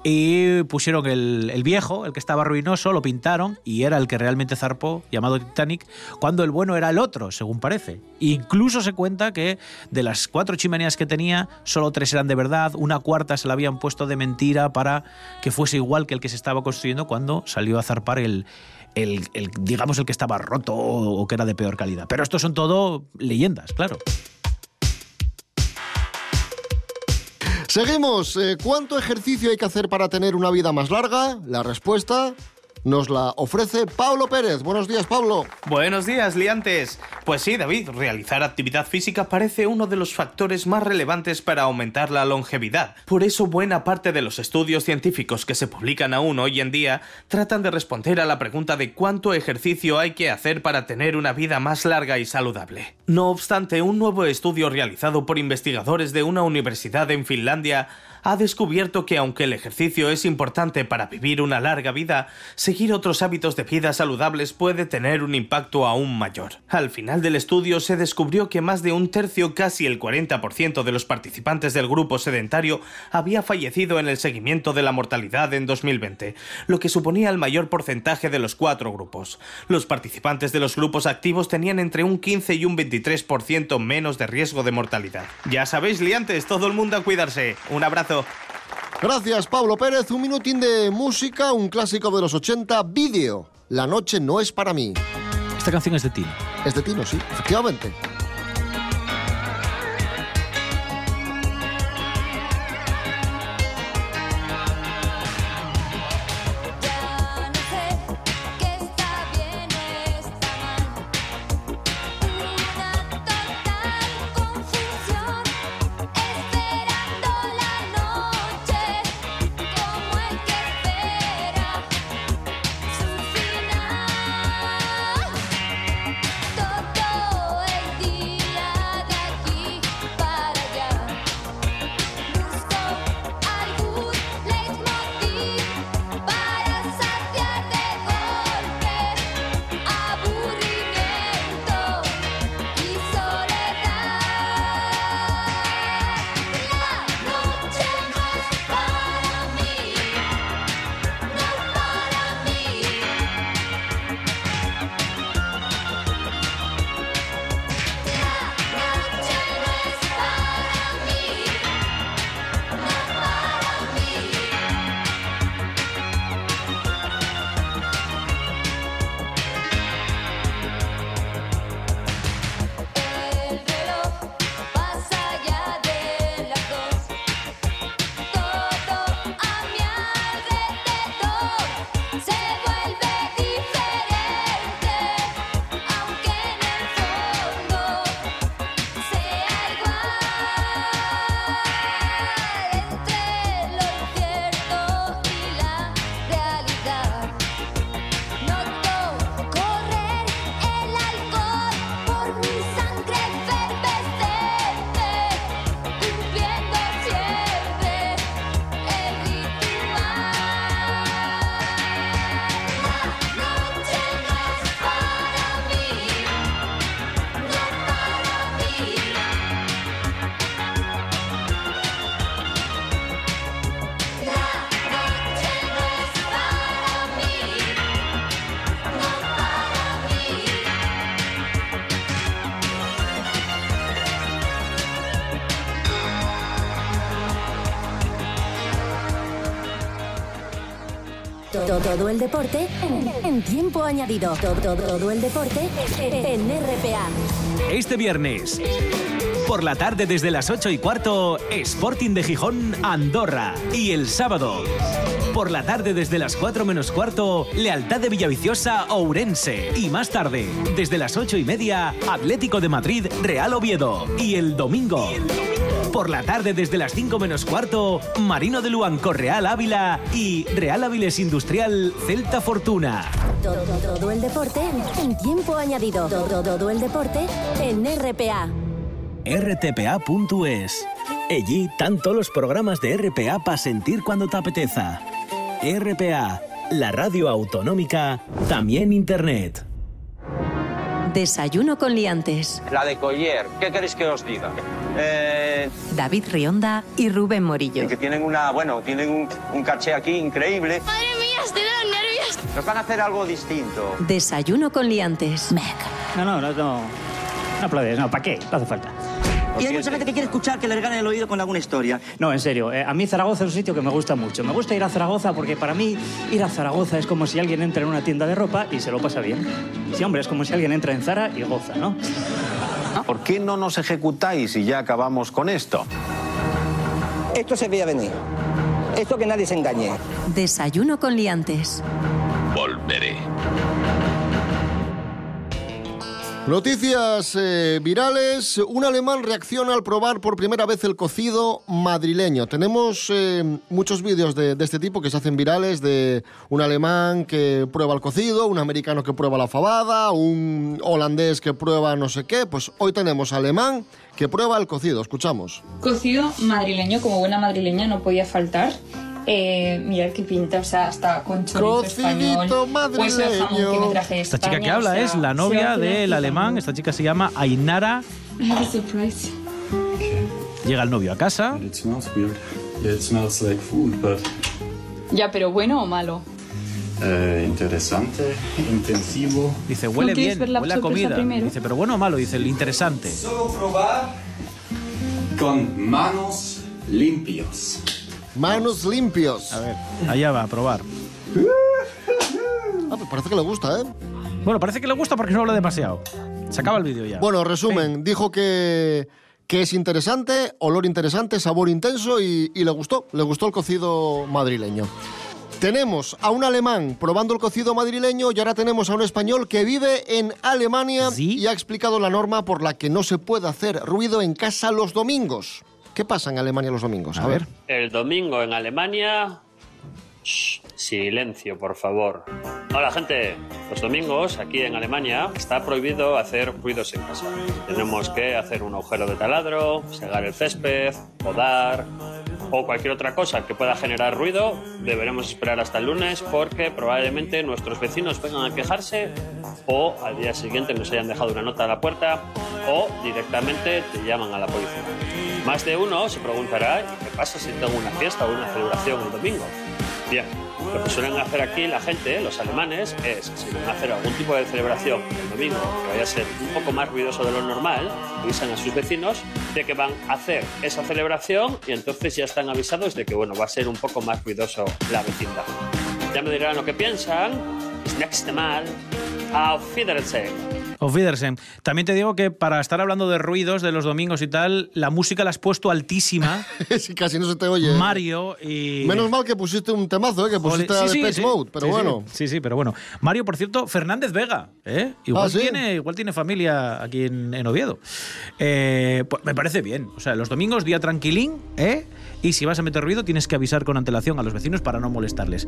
y pusieron el, el viejo, el que estaba ruinoso, lo pintaron y era el que realmente zarpó, llamado Titanic, cuando el bueno era el otro, según parece. Incluso se cuenta que de las cuatro chimeneas que tenía, solo tres eran de verdad, una cuarta se la habían puesto de mentira para que fuese igual que el que se estaba construyendo cuando salió a zarpar el El, el, digamos, el que estaba roto o que era de peor calidad. Pero estos son todo leyendas, claro. Seguimos. Eh, ¿Cuánto ejercicio hay que hacer para tener una vida más larga? La respuesta, Nos la ofrece Pablo Pérez. Buenos días, Pablo. Buenos días, liantes. Pues sí, David, realizar actividad física parece uno de los factores más relevantes para aumentar la longevidad. Por eso, buena parte de los estudios científicos que se publican aún hoy en día tratan de responder a la pregunta de cuánto ejercicio hay que hacer para tener una vida más larga y saludable. No obstante, un nuevo estudio realizado por investigadores de una universidad en Finlandia ha descubierto que aunque el ejercicio es importante para vivir una larga vida, seguir otros hábitos de vida saludables puede tener un impacto aún mayor. Al final del estudio se descubrió que más de un tercio, casi el cuarenta por ciento de los participantes del grupo sedentario había fallecido en el seguimiento de la mortalidad en dos mil veinte, lo que suponía el mayor porcentaje de los cuatro grupos. Los participantes de los grupos activos tenían entre un quince y un veintitrés por ciento menos de riesgo de mortalidad. Ya sabéis, liantes, todo el mundo a cuidarse. Un abrazo. Gracias, Pablo Pérez. Un minutín de música, un clásico de los ochenta, Vídeo. La noche no es para mí. Esta canción es de Tino. Es de Tino, sí, efectivamente. Todo el deporte en tiempo añadido. Todo, todo el deporte en R P A. Este viernes, por la tarde desde las ocho y cuarto, Sporting de Gijón, Andorra. Y el sábado, por la tarde desde las cuatro menos cuarto, Lealtad de Villaviciosa, Ourense. Y más tarde, desde las ocho y media, Atlético de Madrid, Real Oviedo. Y el domingo, por la tarde desde las cinco menos cuarto, Marino de Luanco, Real Ávila y Real Áviles Industrial, Celta Fortuna. Todo, todo el deporte en tiempo añadido. Todo, todo el deporte en R P A. R T P A punto es. Allí están todos los programas de R P A para sentir cuando te apeteza. R P A, la radio autonómica, también internet. Desayuno con liantes. La de Collier, ¿qué queréis que os diga? Eh... David Rionda y Rubén Morillo. Que tienen una, bueno, tienen un, un caché aquí increíble. Madre mía, estoy de los nervios. Nos van a hacer algo distinto. Desayuno con liantes. No, no, no, no. No aplaudes, no, ¿para qué? No hace falta. Y hay mucha gente que quiere escuchar que le regalen el oído con alguna historia. No, en serio, eh, a mí Zaragoza es un sitio que me gusta mucho. Me gusta ir a Zaragoza porque para mí ir a Zaragoza es como si alguien entra en una tienda de ropa y se lo pasa bien. Sí, hombre, es como si alguien entra en Zara y goza, ¿no? ¿Por qué no nos ejecutáis y ya acabamos con esto? Esto se veía venir. Esto que nadie se engañe. Desayuno con liantes. Volvemos. Noticias eh, virales. Un alemán reacciona al probar por primera vez el cocido madrileño. Tenemos eh, muchos vídeos de, de este tipo que se hacen virales, de un alemán que prueba el cocido, un americano que prueba la fabada, un holandés que prueba no sé qué. Pues hoy tenemos alemán que prueba el cocido. Escuchamos. Cocido madrileño, como buena madrileña no podía faltar. Eh, mirad qué pinta, o sea, hasta con chorizo español, hueso de jamón que me traje de Esta España, chica que habla o sea, es la se novia va a quedar del alemán. Esta chica se llama Ainara. I have a surprise. Llega el novio a casa. It smells weird. Yeah, it smells like food, but Ya, pero ¿bueno o malo? eh, interesante, intensivo. Dice, huele ¿No quieres bien, ver la huele a sorpresa comida. primero? Dice, pero bueno o malo, dice el interesante. Solo probar con manos limpios. Manos limpios. A ver, allá va, a probar. Ah, pues parece que le gusta, ¿eh? Bueno, parece que le gusta porque no habla demasiado. Se acaba el vídeo ya. Bueno, resumen, sí. Dijo que, que es interesante, olor interesante, sabor intenso y, y le gustó, le gustó el cocido madrileño. Tenemos a un alemán probando el cocido madrileño y ahora tenemos a un español que vive en Alemania. ¿Sí? Y ha explicado la norma por la que no se puede hacer ruido en casa los domingos. ¿Qué pasa en Alemania los domingos? A, a ver. El domingo en Alemania... Shh, silencio, por favor. Hola, gente. Los domingos, aquí en Alemania, está prohibido hacer ruidos en casa. Tenemos que hacer un agujero de taladro, segar el césped, podar o cualquier otra cosa que pueda generar ruido. Deberemos esperar hasta el lunes porque probablemente nuestros vecinos vengan a quejarse o al día siguiente nos hayan dejado una nota a la puerta o directamente te llaman a la policía. Más de uno se preguntará, ¿y qué pasa si tengo una fiesta o una celebración el domingo? Bien, lo que suelen hacer aquí la gente, los alemanes, es si van a hacer algún tipo de celebración el domingo que vaya a ser un poco más ruidoso de lo normal, avisan a sus vecinos de que van a hacer esa celebración y entonces ya están avisados de que bueno, va a ser un poco más ruidoso la vecindad. Ya me dirán lo que piensan. Bis nächste Mal. Auf Wiedersehen. Auf Wiedersehen. También te digo que para estar hablando de ruidos de los domingos y tal, la música la has puesto altísima. Sí, casi no se te oye. Mario y... Menos mal que pusiste un temazo, ¿eh? Que pusiste sí, a sí, Depeche sí, Mode, pero sí, bueno. Sí, sí, pero bueno. Mario, por cierto, Fernández Vega, ¿eh? Igual, ah, ¿sí? tiene, igual tiene familia aquí en, en Oviedo. Eh, pues me parece bien. O sea, los domingos, día tranquilín, ¿eh? Y si vas a meter ruido, tienes que avisar con antelación a los vecinos para no molestarles.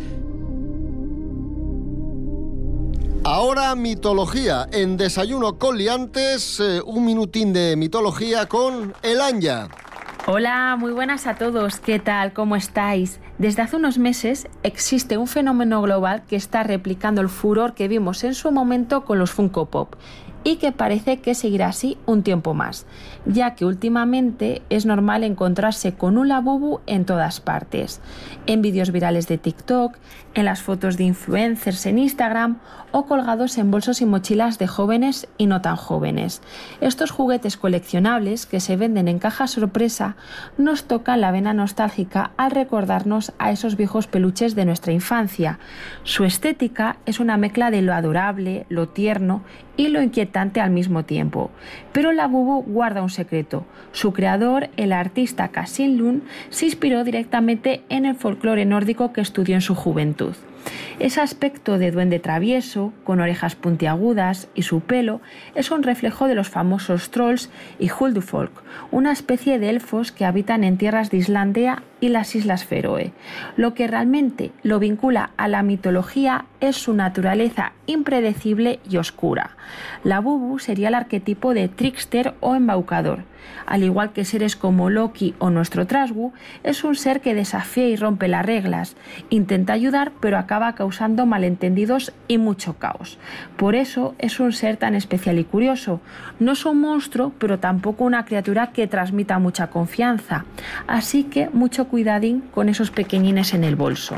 Ahora mitología. En Desayuno con Liantes, eh, un minutín de mitología con El Anya. Hola, muy buenas a todos. ¿Qué tal? ¿Cómo estáis? Desde hace unos meses existe un fenómeno global que está replicando el furor que vimos en su momento con los Funko Pop y que parece que seguirá así un tiempo más, ya que últimamente es normal encontrarse con un Labubu en todas partes, en vídeos virales de TikTok, en las fotos de influencers en Instagram o colgados en bolsos y mochilas de jóvenes y no tan jóvenes. Estos juguetes coleccionables que se venden en caja sorpresa nos tocan la vena nostálgica al recordarnos a esos viejos peluches de nuestra infancia. Su estética es una mezcla de lo adorable, lo tierno y lo inquietante al mismo tiempo. Pero Labubu guarda un secreto. Su creador, el artista Casin Lund, se inspiró directamente en el folclore nórdico que estudió en su juventud. Ese aspecto de duende travieso, con orejas puntiagudas y su pelo, es un reflejo de los famosos trolls y Huldufolk, una especie de elfos que habitan en tierras de Islandia y las Islas Feroe. Lo que realmente lo vincula a la mitología es su naturaleza impredecible y oscura. Labubu sería el arquetipo de trickster o embaucador. Al igual que seres como Loki o nuestro Trasgu, es un ser que desafía y rompe las reglas, intenta ayudar pero acaba causando malentendidos y mucho caos. Por eso es un ser tan especial y curioso. No es un monstruo, pero tampoco una criatura que transmita mucha confianza. Así que mucho cuidadín con esos pequeñines en el bolso.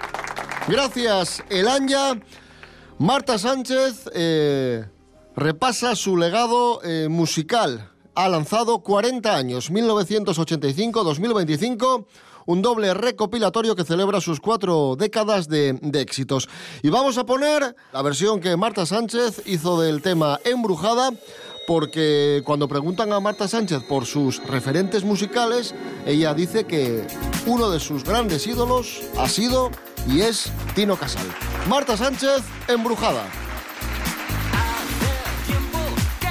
Gracias, El Anya. Marta Sánchez eh, repasa su legado eh, musical. Ha lanzado cuarenta años, mil novecientos ochenta y cinco a dos mil veinticinco, un doble recopilatorio que celebra sus cuatro décadas de, de éxitos. Y vamos a poner la versión que Marta Sánchez hizo del tema Embrujada, porque cuando preguntan a Marta Sánchez por sus referentes musicales, ella dice que uno de sus grandes ídolos ha sido y es Tino Casal. Marta Sánchez, Embrujada. Hace tiempo que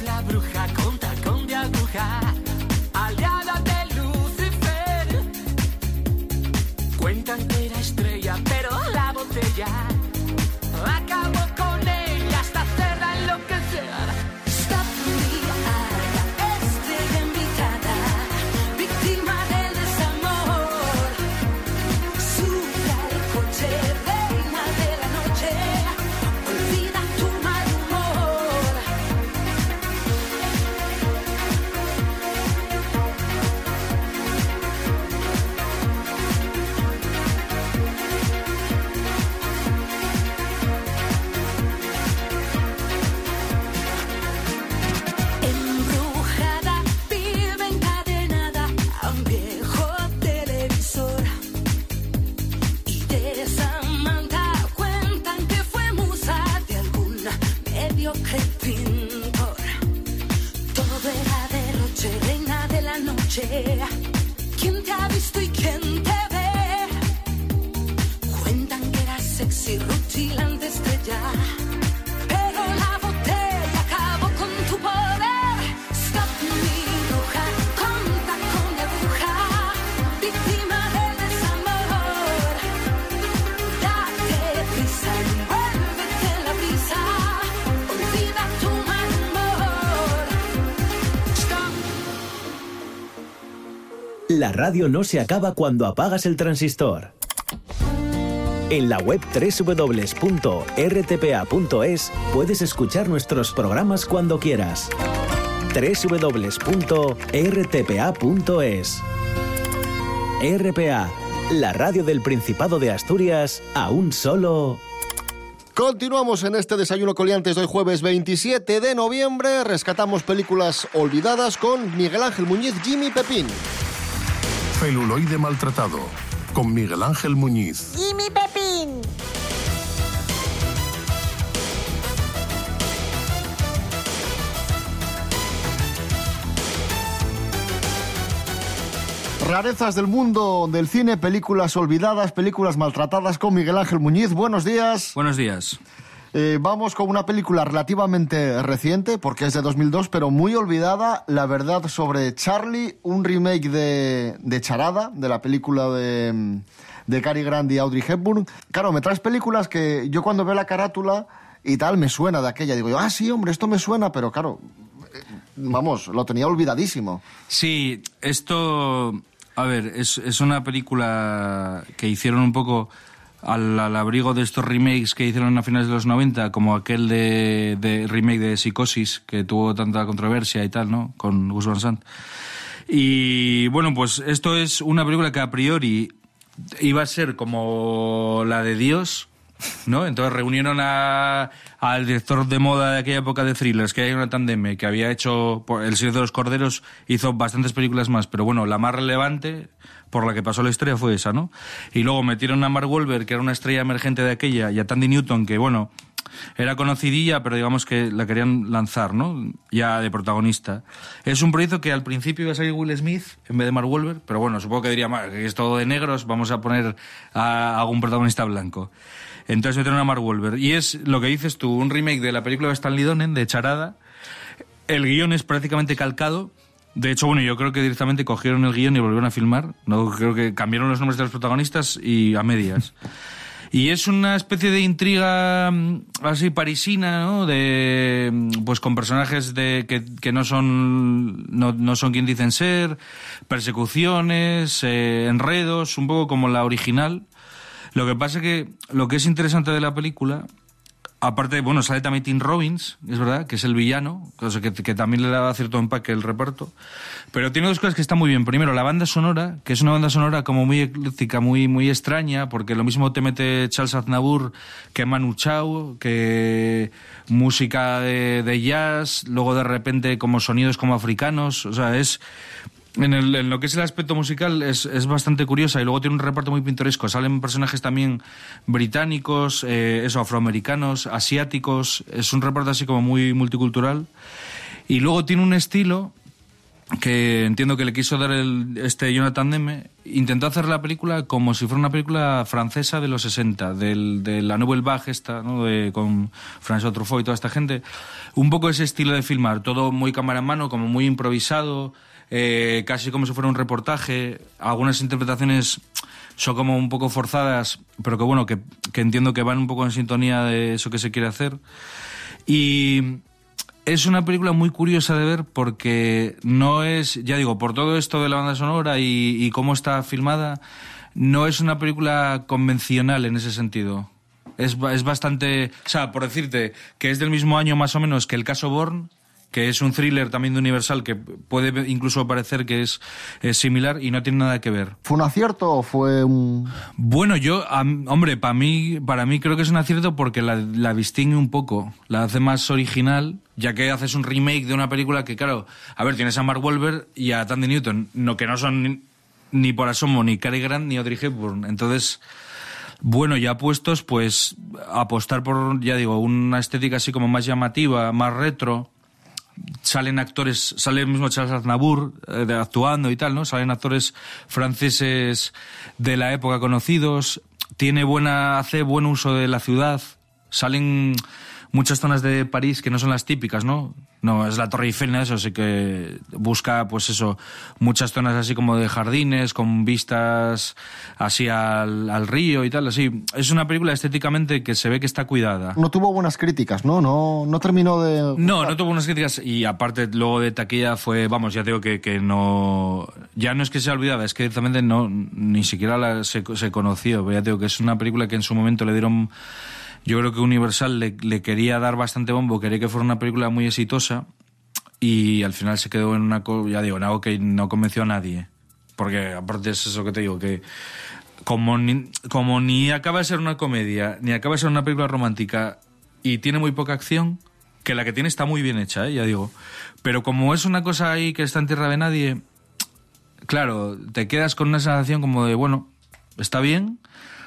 la bruja con tacón de aguja, aliada de Lucifer. Cuentan que era estrella, pero la botella acabó con ella hasta hacerla enloquecer. Stop me, haga estrella invitada, víctima del desamor. Sufra el coche, reina de la noche, olvida tu mal humor. Embrujada, vive encadenada a un viejo televisor. Y de Samantha cuentan que fue musa de algún mediocre pintor. Todo era derroche, reina de la noche. ¿Quién te ha visto y quién te ve? Cuentan que era sexy, rutilante estrella, pero la botella acabó con tu poder. Stop mi bruja, con tacón de aguja, víctima del desamor. Date prisa, envuélvete en la brisa, olvida tu mal humor. Stop. La radio no se acaba cuando apagas el transistor. En la web doble u doble u doble u punto r t p a punto es puedes escuchar nuestros programas cuando quieras. doble u doble u doble u punto r t p a punto es. R P A, la radio del Principado de Asturias, a un solo... Continuamos en este Desayuno Coliantes de hoy jueves veintisiete de noviembre. Rescatamos películas olvidadas con Miguel Ángel Muñiz, Jimmy Pepín. Celuloide maltratado, con Miguel Ángel Muñiz. Jimmy Pepín. Rarezas del mundo del cine, películas olvidadas, películas maltratadas con Miguel Ángel Muñiz. Buenos días. Buenos días. Eh, vamos con una película relativamente reciente, porque es de dos mil dos, pero muy olvidada, La verdad sobre Charlie, un remake de, de Charada, de la película de, de Cary Grant y Audrey Hepburn. Claro, me traes películas que yo cuando veo la carátula y tal, me suena de aquella. Digo yo, ah, sí, hombre, esto me suena, pero claro, vamos, lo tenía olvidadísimo. Sí, esto... A ver, es, es una película que hicieron un poco al, al abrigo de estos remakes que hicieron a finales de los noventa, como aquel de, de remake de Psicosis, que tuvo tanta controversia y tal, ¿no?, con Gus Van Sant. Y bueno, pues esto es una película que a priori iba a ser como la de Dios, ¿no? Entonces reunieron a, al director de moda de aquella época de thrillers, que era Jonathan Demme, que había hecho El Silencio de los Corderos, hizo bastantes películas más, pero bueno, la más relevante por la que pasó la historia fue esa, ¿no? Y luego metieron a Mark Wahlberg, que era una estrella emergente de aquella, y a Tandy Newton, que bueno, era conocidilla, pero digamos que la querían lanzar, ¿no?, ya de protagonista. Es un proyecto que al principio iba a salir Will Smith en vez de Mark Wahlberg, pero bueno, supongo que diría, que es todo de negros, vamos a poner a algún protagonista blanco. Entonces metieron a Mark Wahlberg. Y es lo que dices tú, un remake de la película de Stanley Donen, de Charada. El guión es prácticamente calcado. De hecho, bueno, yo creo que directamente cogieron el guión y volvieron a filmar. No, creo que cambiaron los nombres de los protagonistas y a medias. Y es una especie de intriga así parisina, ¿no?, de, pues con personajes de que, que no son no, no son quien dicen ser, persecuciones, eh, enredos, un poco como la original. Lo que pasa es que lo que es interesante de la película, aparte, bueno, sale también Tim Robbins, es verdad, que es el villano, cosa que, que también le da cierto empaque el reparto, pero tiene dos cosas que están muy bien. Primero, la banda sonora, que es una banda sonora como muy ecléctica, muy, muy extraña, porque lo mismo te mete Charles Aznavour que Manu Chao, que música de, de jazz, luego de repente como sonidos como africanos, o sea, es... En, el, en lo que es el aspecto musical es, es bastante curiosa, y luego tiene un reparto muy pintoresco. Salen personajes también británicos, eh, eso, afroamericanos, asiáticos. Es un reparto así como muy multicultural. Y luego tiene un estilo que entiendo que le quiso dar el, este Jonathan Demme, intentó hacer la película como si fuera una película francesa de los sesenta, del, de la Nouvelle Vague esta, ¿no? De, con François Truffaut y toda esta gente. Un poco ese estilo de filmar, todo muy cámara en mano, como muy improvisado, eh, casi como si fuera un reportaje. Algunas interpretaciones son como un poco forzadas, pero que bueno, que, que entiendo que van un poco en sintonía de eso que se quiere hacer. Y es una película muy curiosa de ver porque no es, ya digo, por todo esto de la banda sonora y, y cómo está filmada, no es una película convencional en ese sentido. Es, es bastante... O sea, por decirte que es del mismo año más o menos que El caso Bourne, que es un thriller también de Universal que puede incluso parecer que es, es similar y no tiene nada que ver. ¿Fue un acierto o fue un...? Bueno, yo, um, hombre, para mí, para mí creo que es un acierto porque la, la distingue un poco, la hace más original, ya que haces un remake de una película que, claro, a ver, tienes a Mark Wahlberg y a Tandy Newton, no, que no son ni, ni por asomo ni Cary Grant ni Audrey Hepburn, entonces... Bueno, ya puestos, pues apostar por, ya digo, una estética así como más llamativa, más retro. Salen actores, sale el mismo Charles Aznavour eh, actuando y tal, ¿no? Salen actores franceses de la época conocidos. Tiene buena, hace buen uso de la ciudad. Salen muchas zonas de París que no son las típicas, ¿no? No, es la Torre Eiffel, eso sí que busca, pues eso, muchas zonas así como de jardines, con vistas así al, al río y tal, así. Es una película estéticamente que se ve que está cuidada. No tuvo buenas críticas, ¿no? No, no terminó de... No, no tuvo buenas críticas y aparte luego de taquilla fue, vamos, ya digo que, que no... Ya no es que sea olvidada, es que directamente no, ni siquiera la, se, se conoció, ya digo que es una película que en su momento le dieron... Yo creo que Universal le, le quería dar bastante bombo, quería que fuera una película muy exitosa y al final se quedó en una, ya digo, en algo que no convenció a nadie. Porque aparte es eso que te digo, que como ni, como ni acaba de ser una comedia, ni acaba de ser una película romántica y tiene muy poca acción, que la que tiene está muy bien hecha, ¿eh? Ya digo. Pero como es una cosa ahí que está en tierra de nadie, claro, te quedas con una sensación como de, bueno, está bien...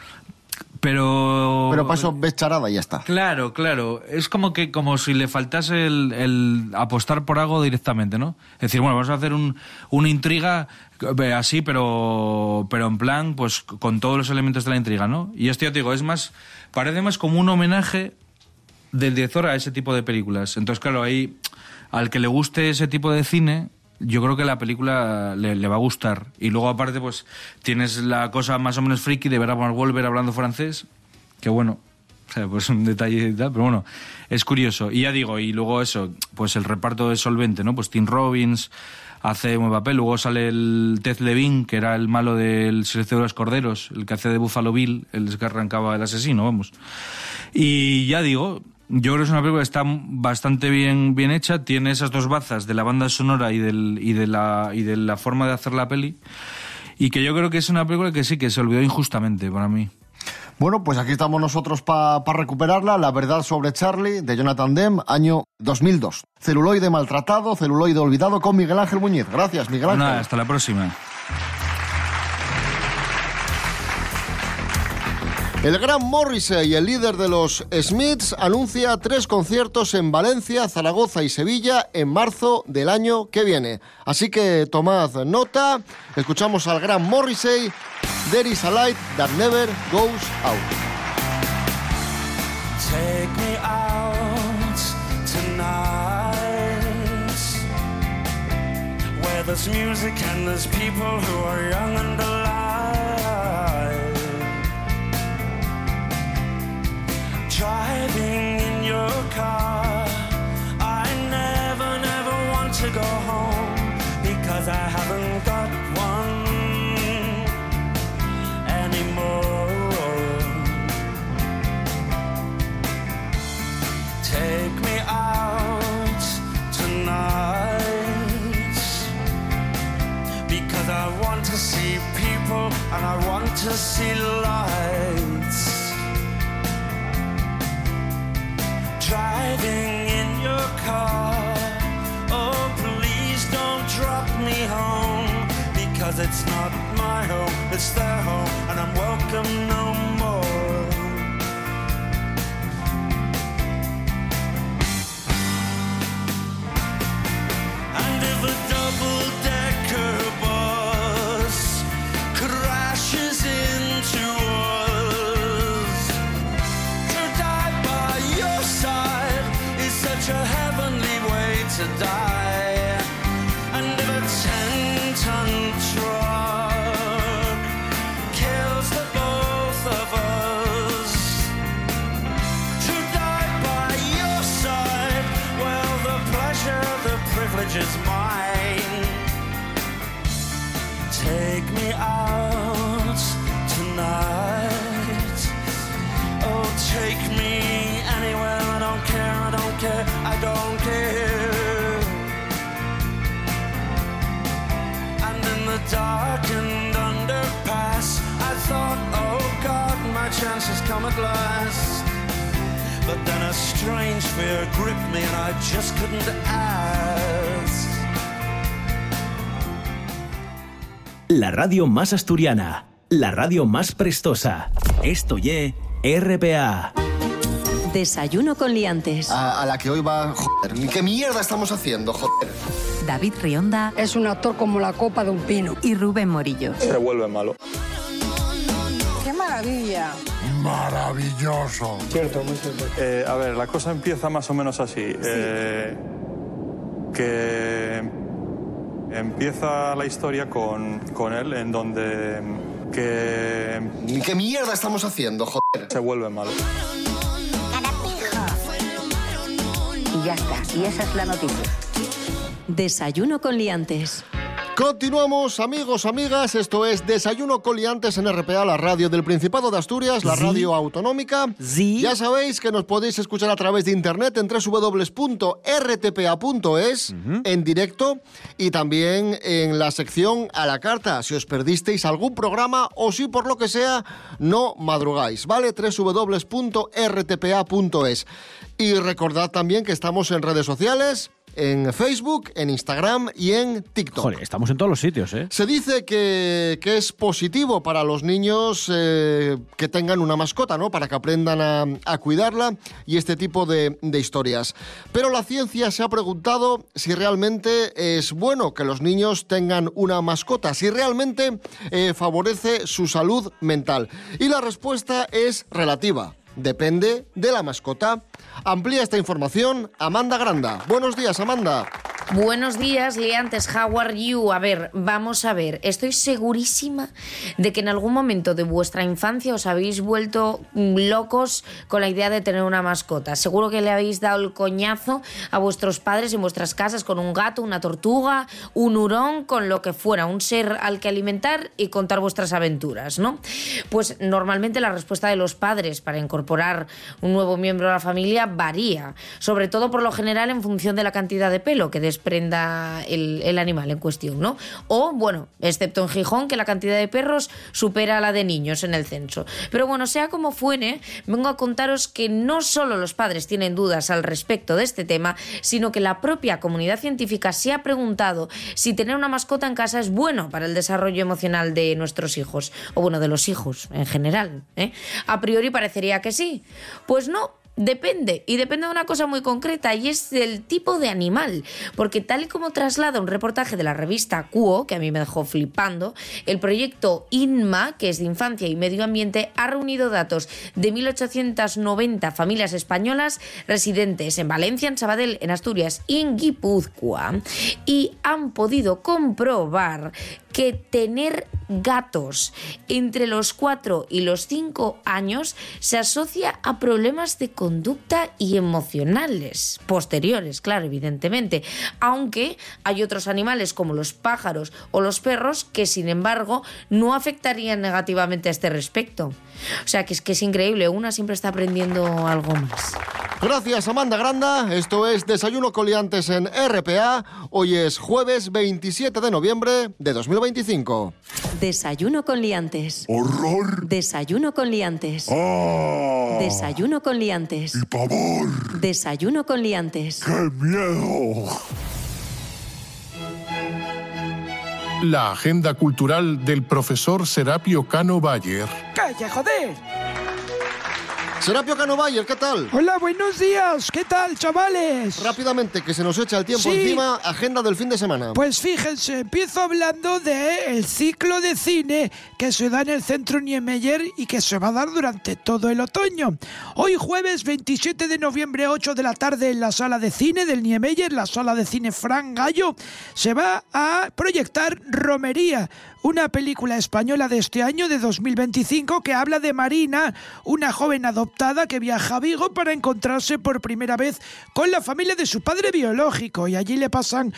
Pero... Pero para eso ves charada y ya está. Claro, claro. Es como que como si le faltase el, el apostar por algo directamente, ¿no? Es decir, bueno, vamos a hacer un, una intriga así, pero pero en plan, pues con todos los elementos de la intriga, ¿no? Y esto ya te digo, es más... Parece más como un homenaje del director a ese tipo de películas. Entonces, claro, ahí al que le guste ese tipo de cine... Yo creo que la película le, le va a gustar. Y luego, aparte, pues tienes la cosa más o menos friki de ver a Mark Wahlberg hablando francés. Que bueno, o sea, pues un detalle y tal, pero bueno, es curioso. Y ya digo, y luego eso, pues el reparto es solvente, ¿no? Pues Tim Robbins hace un papel. Luego sale el Ted Levine, que era el malo del Silencio de los Corderos, el que hace de Buffalo Bill, el que arrancaba el asesino, vamos. Y ya digo... Yo creo que es una película que está bastante bien, bien hecha, tiene esas dos bazas de la banda sonora y, del, y, de la, y de la forma de hacer la peli, y que yo creo que es una película que sí, que se olvidó injustamente para mí. Bueno, pues aquí estamos nosotros para pa recuperarla, La verdad sobre Charlie, de Jonathan Demme, año dos mil dos. Celuloide maltratado, celuloide olvidado, con Miguel Ángel Muñiz. Gracias, Miguel Ángel. Nada, hasta la próxima. El gran Morrissey, el líder de los Smiths, anuncia tres conciertos en Valencia, Zaragoza y Sevilla en marzo del año que viene. Así que tomad nota, escuchamos al gran Morrissey, There is a light that never goes out. Take me out tonight, where there's music and there's people who are young and alive. Driving in your car, I never, never want to go home, because I haven't got one anymore. Take me out tonight, because I want to see people and I want to see lights. Driving in your car, oh please don't drop me home, because it's not my home, it's their home, and I'm welcome no more. And if a double to die. And if a ten-ton truck kills the both of us, to die by your side, well, the pleasure, the privilege is mine. Take me out tonight. Oh, take me anywhere. I don't care, I don't care, I don't care. And in the darkened underpass, I thought, oh God, my chance has come at last. But then a strange fear gripped me and I just couldn't ask. La radio más asturiana, la radio más prestosa. Esto ye R P A. Desayuno con liantes. A, a la que hoy va... Joder, ¿qué mierda estamos haciendo, joder? David Rionda. Es un actor como la copa de un pino. Y Rubén Morillo. Se vuelve malo. ¡Qué maravilla! Maravilloso. Cierto, muy cierto. Eh, a ver, la cosa empieza más o menos así. Sí. Eh, que empieza la historia con, con él en donde... Que... ¿Qué mierda estamos haciendo, joder? Se vuelve malo. Y ya está, y esa es la noticia. Desayuno con liantes. Continuamos, amigos, amigas. Esto es Desayuno con liantes en R P A, la radio del Principado de Asturias, la ¿Sí? radio autonómica. ¿Sí? Ya sabéis que nos podéis escuchar a través de internet en doble u doble u doble u punto r t p a punto es, uh-huh, en directo, y también en la sección a la carta, si os perdisteis algún programa o si por lo que sea no madrugáis, ¿vale? doble u doble u doble u punto r t p a punto es. Y recordad también que estamos en redes sociales, en Facebook, en Instagram y en TikTok. Joder, estamos en todos los sitios, ¿eh? Se dice que, que es positivo para los niños eh, que tengan una mascota, ¿no? Para que aprendan a, a cuidarla y este tipo de, de historias. Pero la ciencia se ha preguntado si realmente es bueno que los niños tengan una mascota, si realmente eh, favorece su salud mental. Y la respuesta es relativa. Depende de la mascota. Amplía esta información Amanda Granda. Buenos días, Amanda. Buenos días, liantes. How are you? A ver, vamos a ver. Estoy segurísima de que en algún momento de vuestra infancia os habéis vuelto locos con la idea de tener una mascota. Seguro que le habéis dado el coñazo a vuestros padres en vuestras casas con un gato, una tortuga, un hurón, con lo que fuera, un ser al que alimentar y contar vuestras aventuras, ¿no? Pues normalmente la respuesta de los padres para incorporar un nuevo miembro a la familia varía, sobre todo por lo general en función de la cantidad de pelo que desprenda el, el animal en cuestión, ¿no? O, bueno, excepto en Gijón, que la cantidad de perros supera a la de niños en el censo. Pero bueno, sea como fuere, vengo a contaros que no solo los padres tienen dudas al respecto de este tema, sino que la propia comunidad científica se ha preguntado si tener una mascota en casa es bueno para el desarrollo emocional de nuestros hijos, o bueno, de los hijos en general, ¿eh? A priori parecería que sí. Pues no. Depende, y depende de una cosa muy concreta, y es del tipo de animal, porque tal y como traslada un reportaje de la revista Cuo, que a mí me dejó flipando, el proyecto INMA, que es de Infancia y Medio Ambiente, ha reunido datos de mil ochocientas noventa familias españolas residentes en Valencia, en Sabadell, en Asturias y en Guipúzcoa, y han podido comprobar que tener gatos entre los cuatro y los cinco años se asocia a problemas de conducta y emocionales posteriores, claro, evidentemente, aunque hay otros animales como los pájaros o los perros que, sin embargo, no afectarían negativamente a este respecto. O sea, que es que es increíble, una siempre está aprendiendo algo más. Gracias, Amanda Granda. Esto es Desayuno con liantes en R P A. Hoy es jueves veintisiete de noviembre de dos mil veinticinco. Desayuno con liantes. ¡Horror! Desayuno con liantes. ¡Ah! Desayuno con liantes. ¡Y pavor! Desayuno con liantes. ¡Qué miedo! La agenda cultural del profesor Serapio Cano Bayer. ¡Calla, joder! Serapio Cano Bayer, ¿qué tal? Hola, buenos días. ¿Qué tal, chavales? Rápidamente, que se nos echa el tiempo Sí. encima, agenda del fin de semana. Pues fíjense, empiezo hablando del ciclo de cine que se da en el Centro Niemeyer y que se va a dar durante todo el otoño. Hoy jueves veintisiete de noviembre, ocho de la tarde, en la sala de cine del Niemeyer, la sala de cine Fran Gallo, se va a proyectar Romería, una película española de este año, de dos mil veinticinco, que habla de Marina, una joven adoptada que viaja a Vigo para encontrarse por primera vez con la familia de su padre biológico, y allí le pasan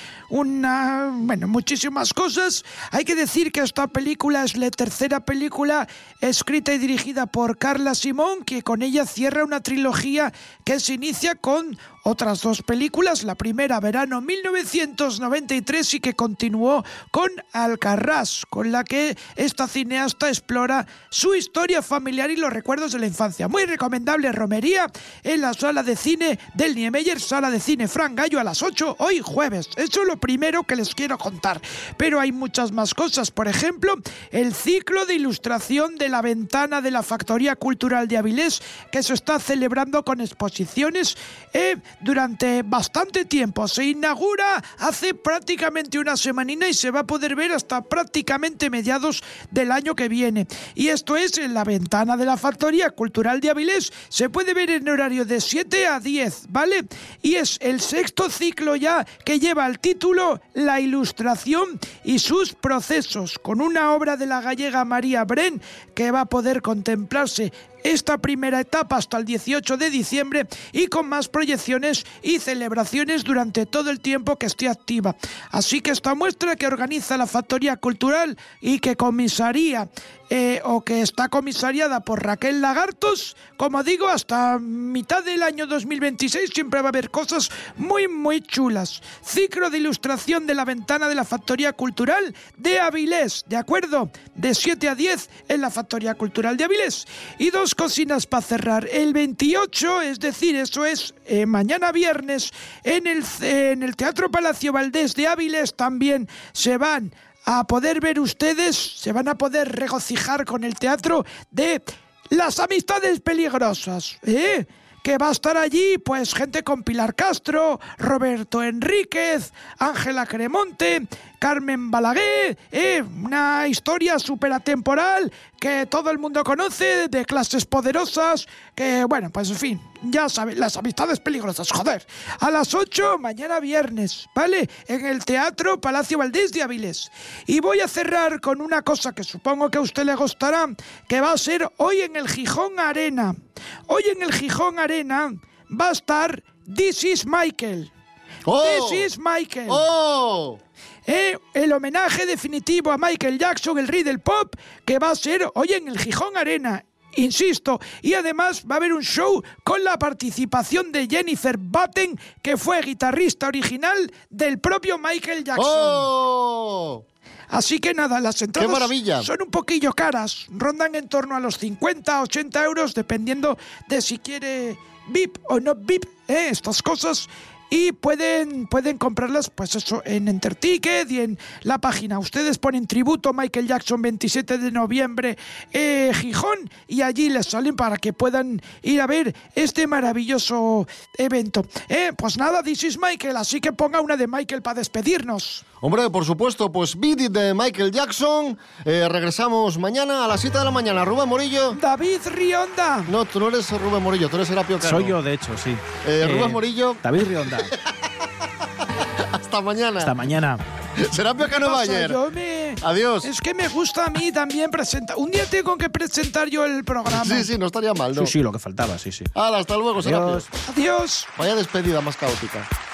una, bueno, muchísimas cosas. Hay que decir que esta película es la tercera película escrita y dirigida por Carla Simón, que con ella cierra una trilogía que se inicia con otras dos películas, la primera verano mil novecientos noventa y tres y que continuó con Alcarrás, con la que esta cineasta explora su historia familiar y los recuerdos de la infancia. Muy recomendable Romería en la sala de cine del Niemeyer, sala de cine Fran Gallo, a las ocho, hoy jueves. Eso es lo primero que les quiero contar, pero hay muchas más cosas. Por ejemplo, el ciclo de ilustración de La Ventana de la Factoría Cultural de Avilés, que se está celebrando con exposiciones eh, durante bastante tiempo. Se inaugura hace prácticamente una semanina y se va a poder ver hasta prácticamente mediados del año que viene. Y esto es en La Ventana de la Factoría Cultural de Avilés. Se puede ver en horario de siete a diez, ¿vale? Y es el sexto ciclo ya que lleva el título La ilustración y sus procesos, con una obra de la gallega María Bren que va a poder contemplarse esta primera etapa hasta el dieciocho de diciembre y con más proyecciones y celebraciones durante todo el tiempo que esté activa. Así que esta muestra que organiza la Factoría Cultural y que comisaría eh, o que está comisariada por Raquel Lagartos, como digo, hasta mitad del año dos mil veintiséis siempre va a haber cosas muy muy chulas. Ciclo de ilustración de La Ventana de la Factoría Cultural de Avilés, ¿de acuerdo? De siete a diez en la Factoría Cultural de Avilés. Y dos cocinas para cerrar. El veintiocho, es decir, eso es eh, mañana viernes, en el, eh, en el Teatro Palacio Valdés de Avilés también se van a poder ver ustedes, se van a poder regocijar con el teatro de Las Amistades Peligrosas, ¿eh? Que va a estar allí, pues, gente con Pilar Castro, Roberto Enríquez, Ángela Cremonte, Carmen Balaguer, eh, una historia súper atemporal que todo el mundo conoce, de clases poderosas, que, bueno, pues en fin, ya saben, Las Amistades Peligrosas, joder. A las ocho, mañana viernes, ¿vale? En el Teatro Palacio Valdés de Avilés. Y voy a cerrar con una cosa que supongo que a usted le gustará, que va a ser hoy en el Gijón Arena. Hoy en el Gijón Arena va a estar This is Michael. ¡Oh! This is Michael. ¡Oh! Eh, el homenaje definitivo a Michael Jackson, el rey del pop, que va a ser hoy en el Gijón Arena. Insisto, y además va a haber un show con la participación de Jennifer Batten, que fue guitarrista original del propio Michael Jackson. ¡Oh! Así que nada, las entradas ¡Qué maravilla! son un poquillo caras, rondan en torno a los cincuenta, ochenta euros, dependiendo de si quiere V I P o no V I P, ¿eh? Estas cosas. Y pueden, pueden comprarlas, pues eso, en Enterticket y en la página. Ustedes ponen tributo Michael Jackson veintisiete de noviembre eh, Gijón y allí les salen para que puedan ir a ver este maravilloso evento. Eh, pues nada, This is Michael, así que ponga una de Michael para despedirnos. Hombre, por supuesto, pues Beat It de Michael Jackson. Eh, regresamos mañana a las siete de la mañana. Rubén Morillo. David Rionda. No, tú no eres Rubén Morillo, tú eres Serapio Cano. Soy yo, de hecho, sí. Eh, Eh, Rubén Morillo. David Rionda. Hasta mañana. Hasta mañana. Serapio Cano Bayer. Yo me... Adiós. Es que me gusta a mí también presentar. Un día tengo que presentar yo el programa. Sí, sí, no estaría mal, ¿no? Sí, sí, lo que faltaba, sí, sí. Hala, hasta luego, Serapio. Adiós. Adiós. Vaya despedida más caótica.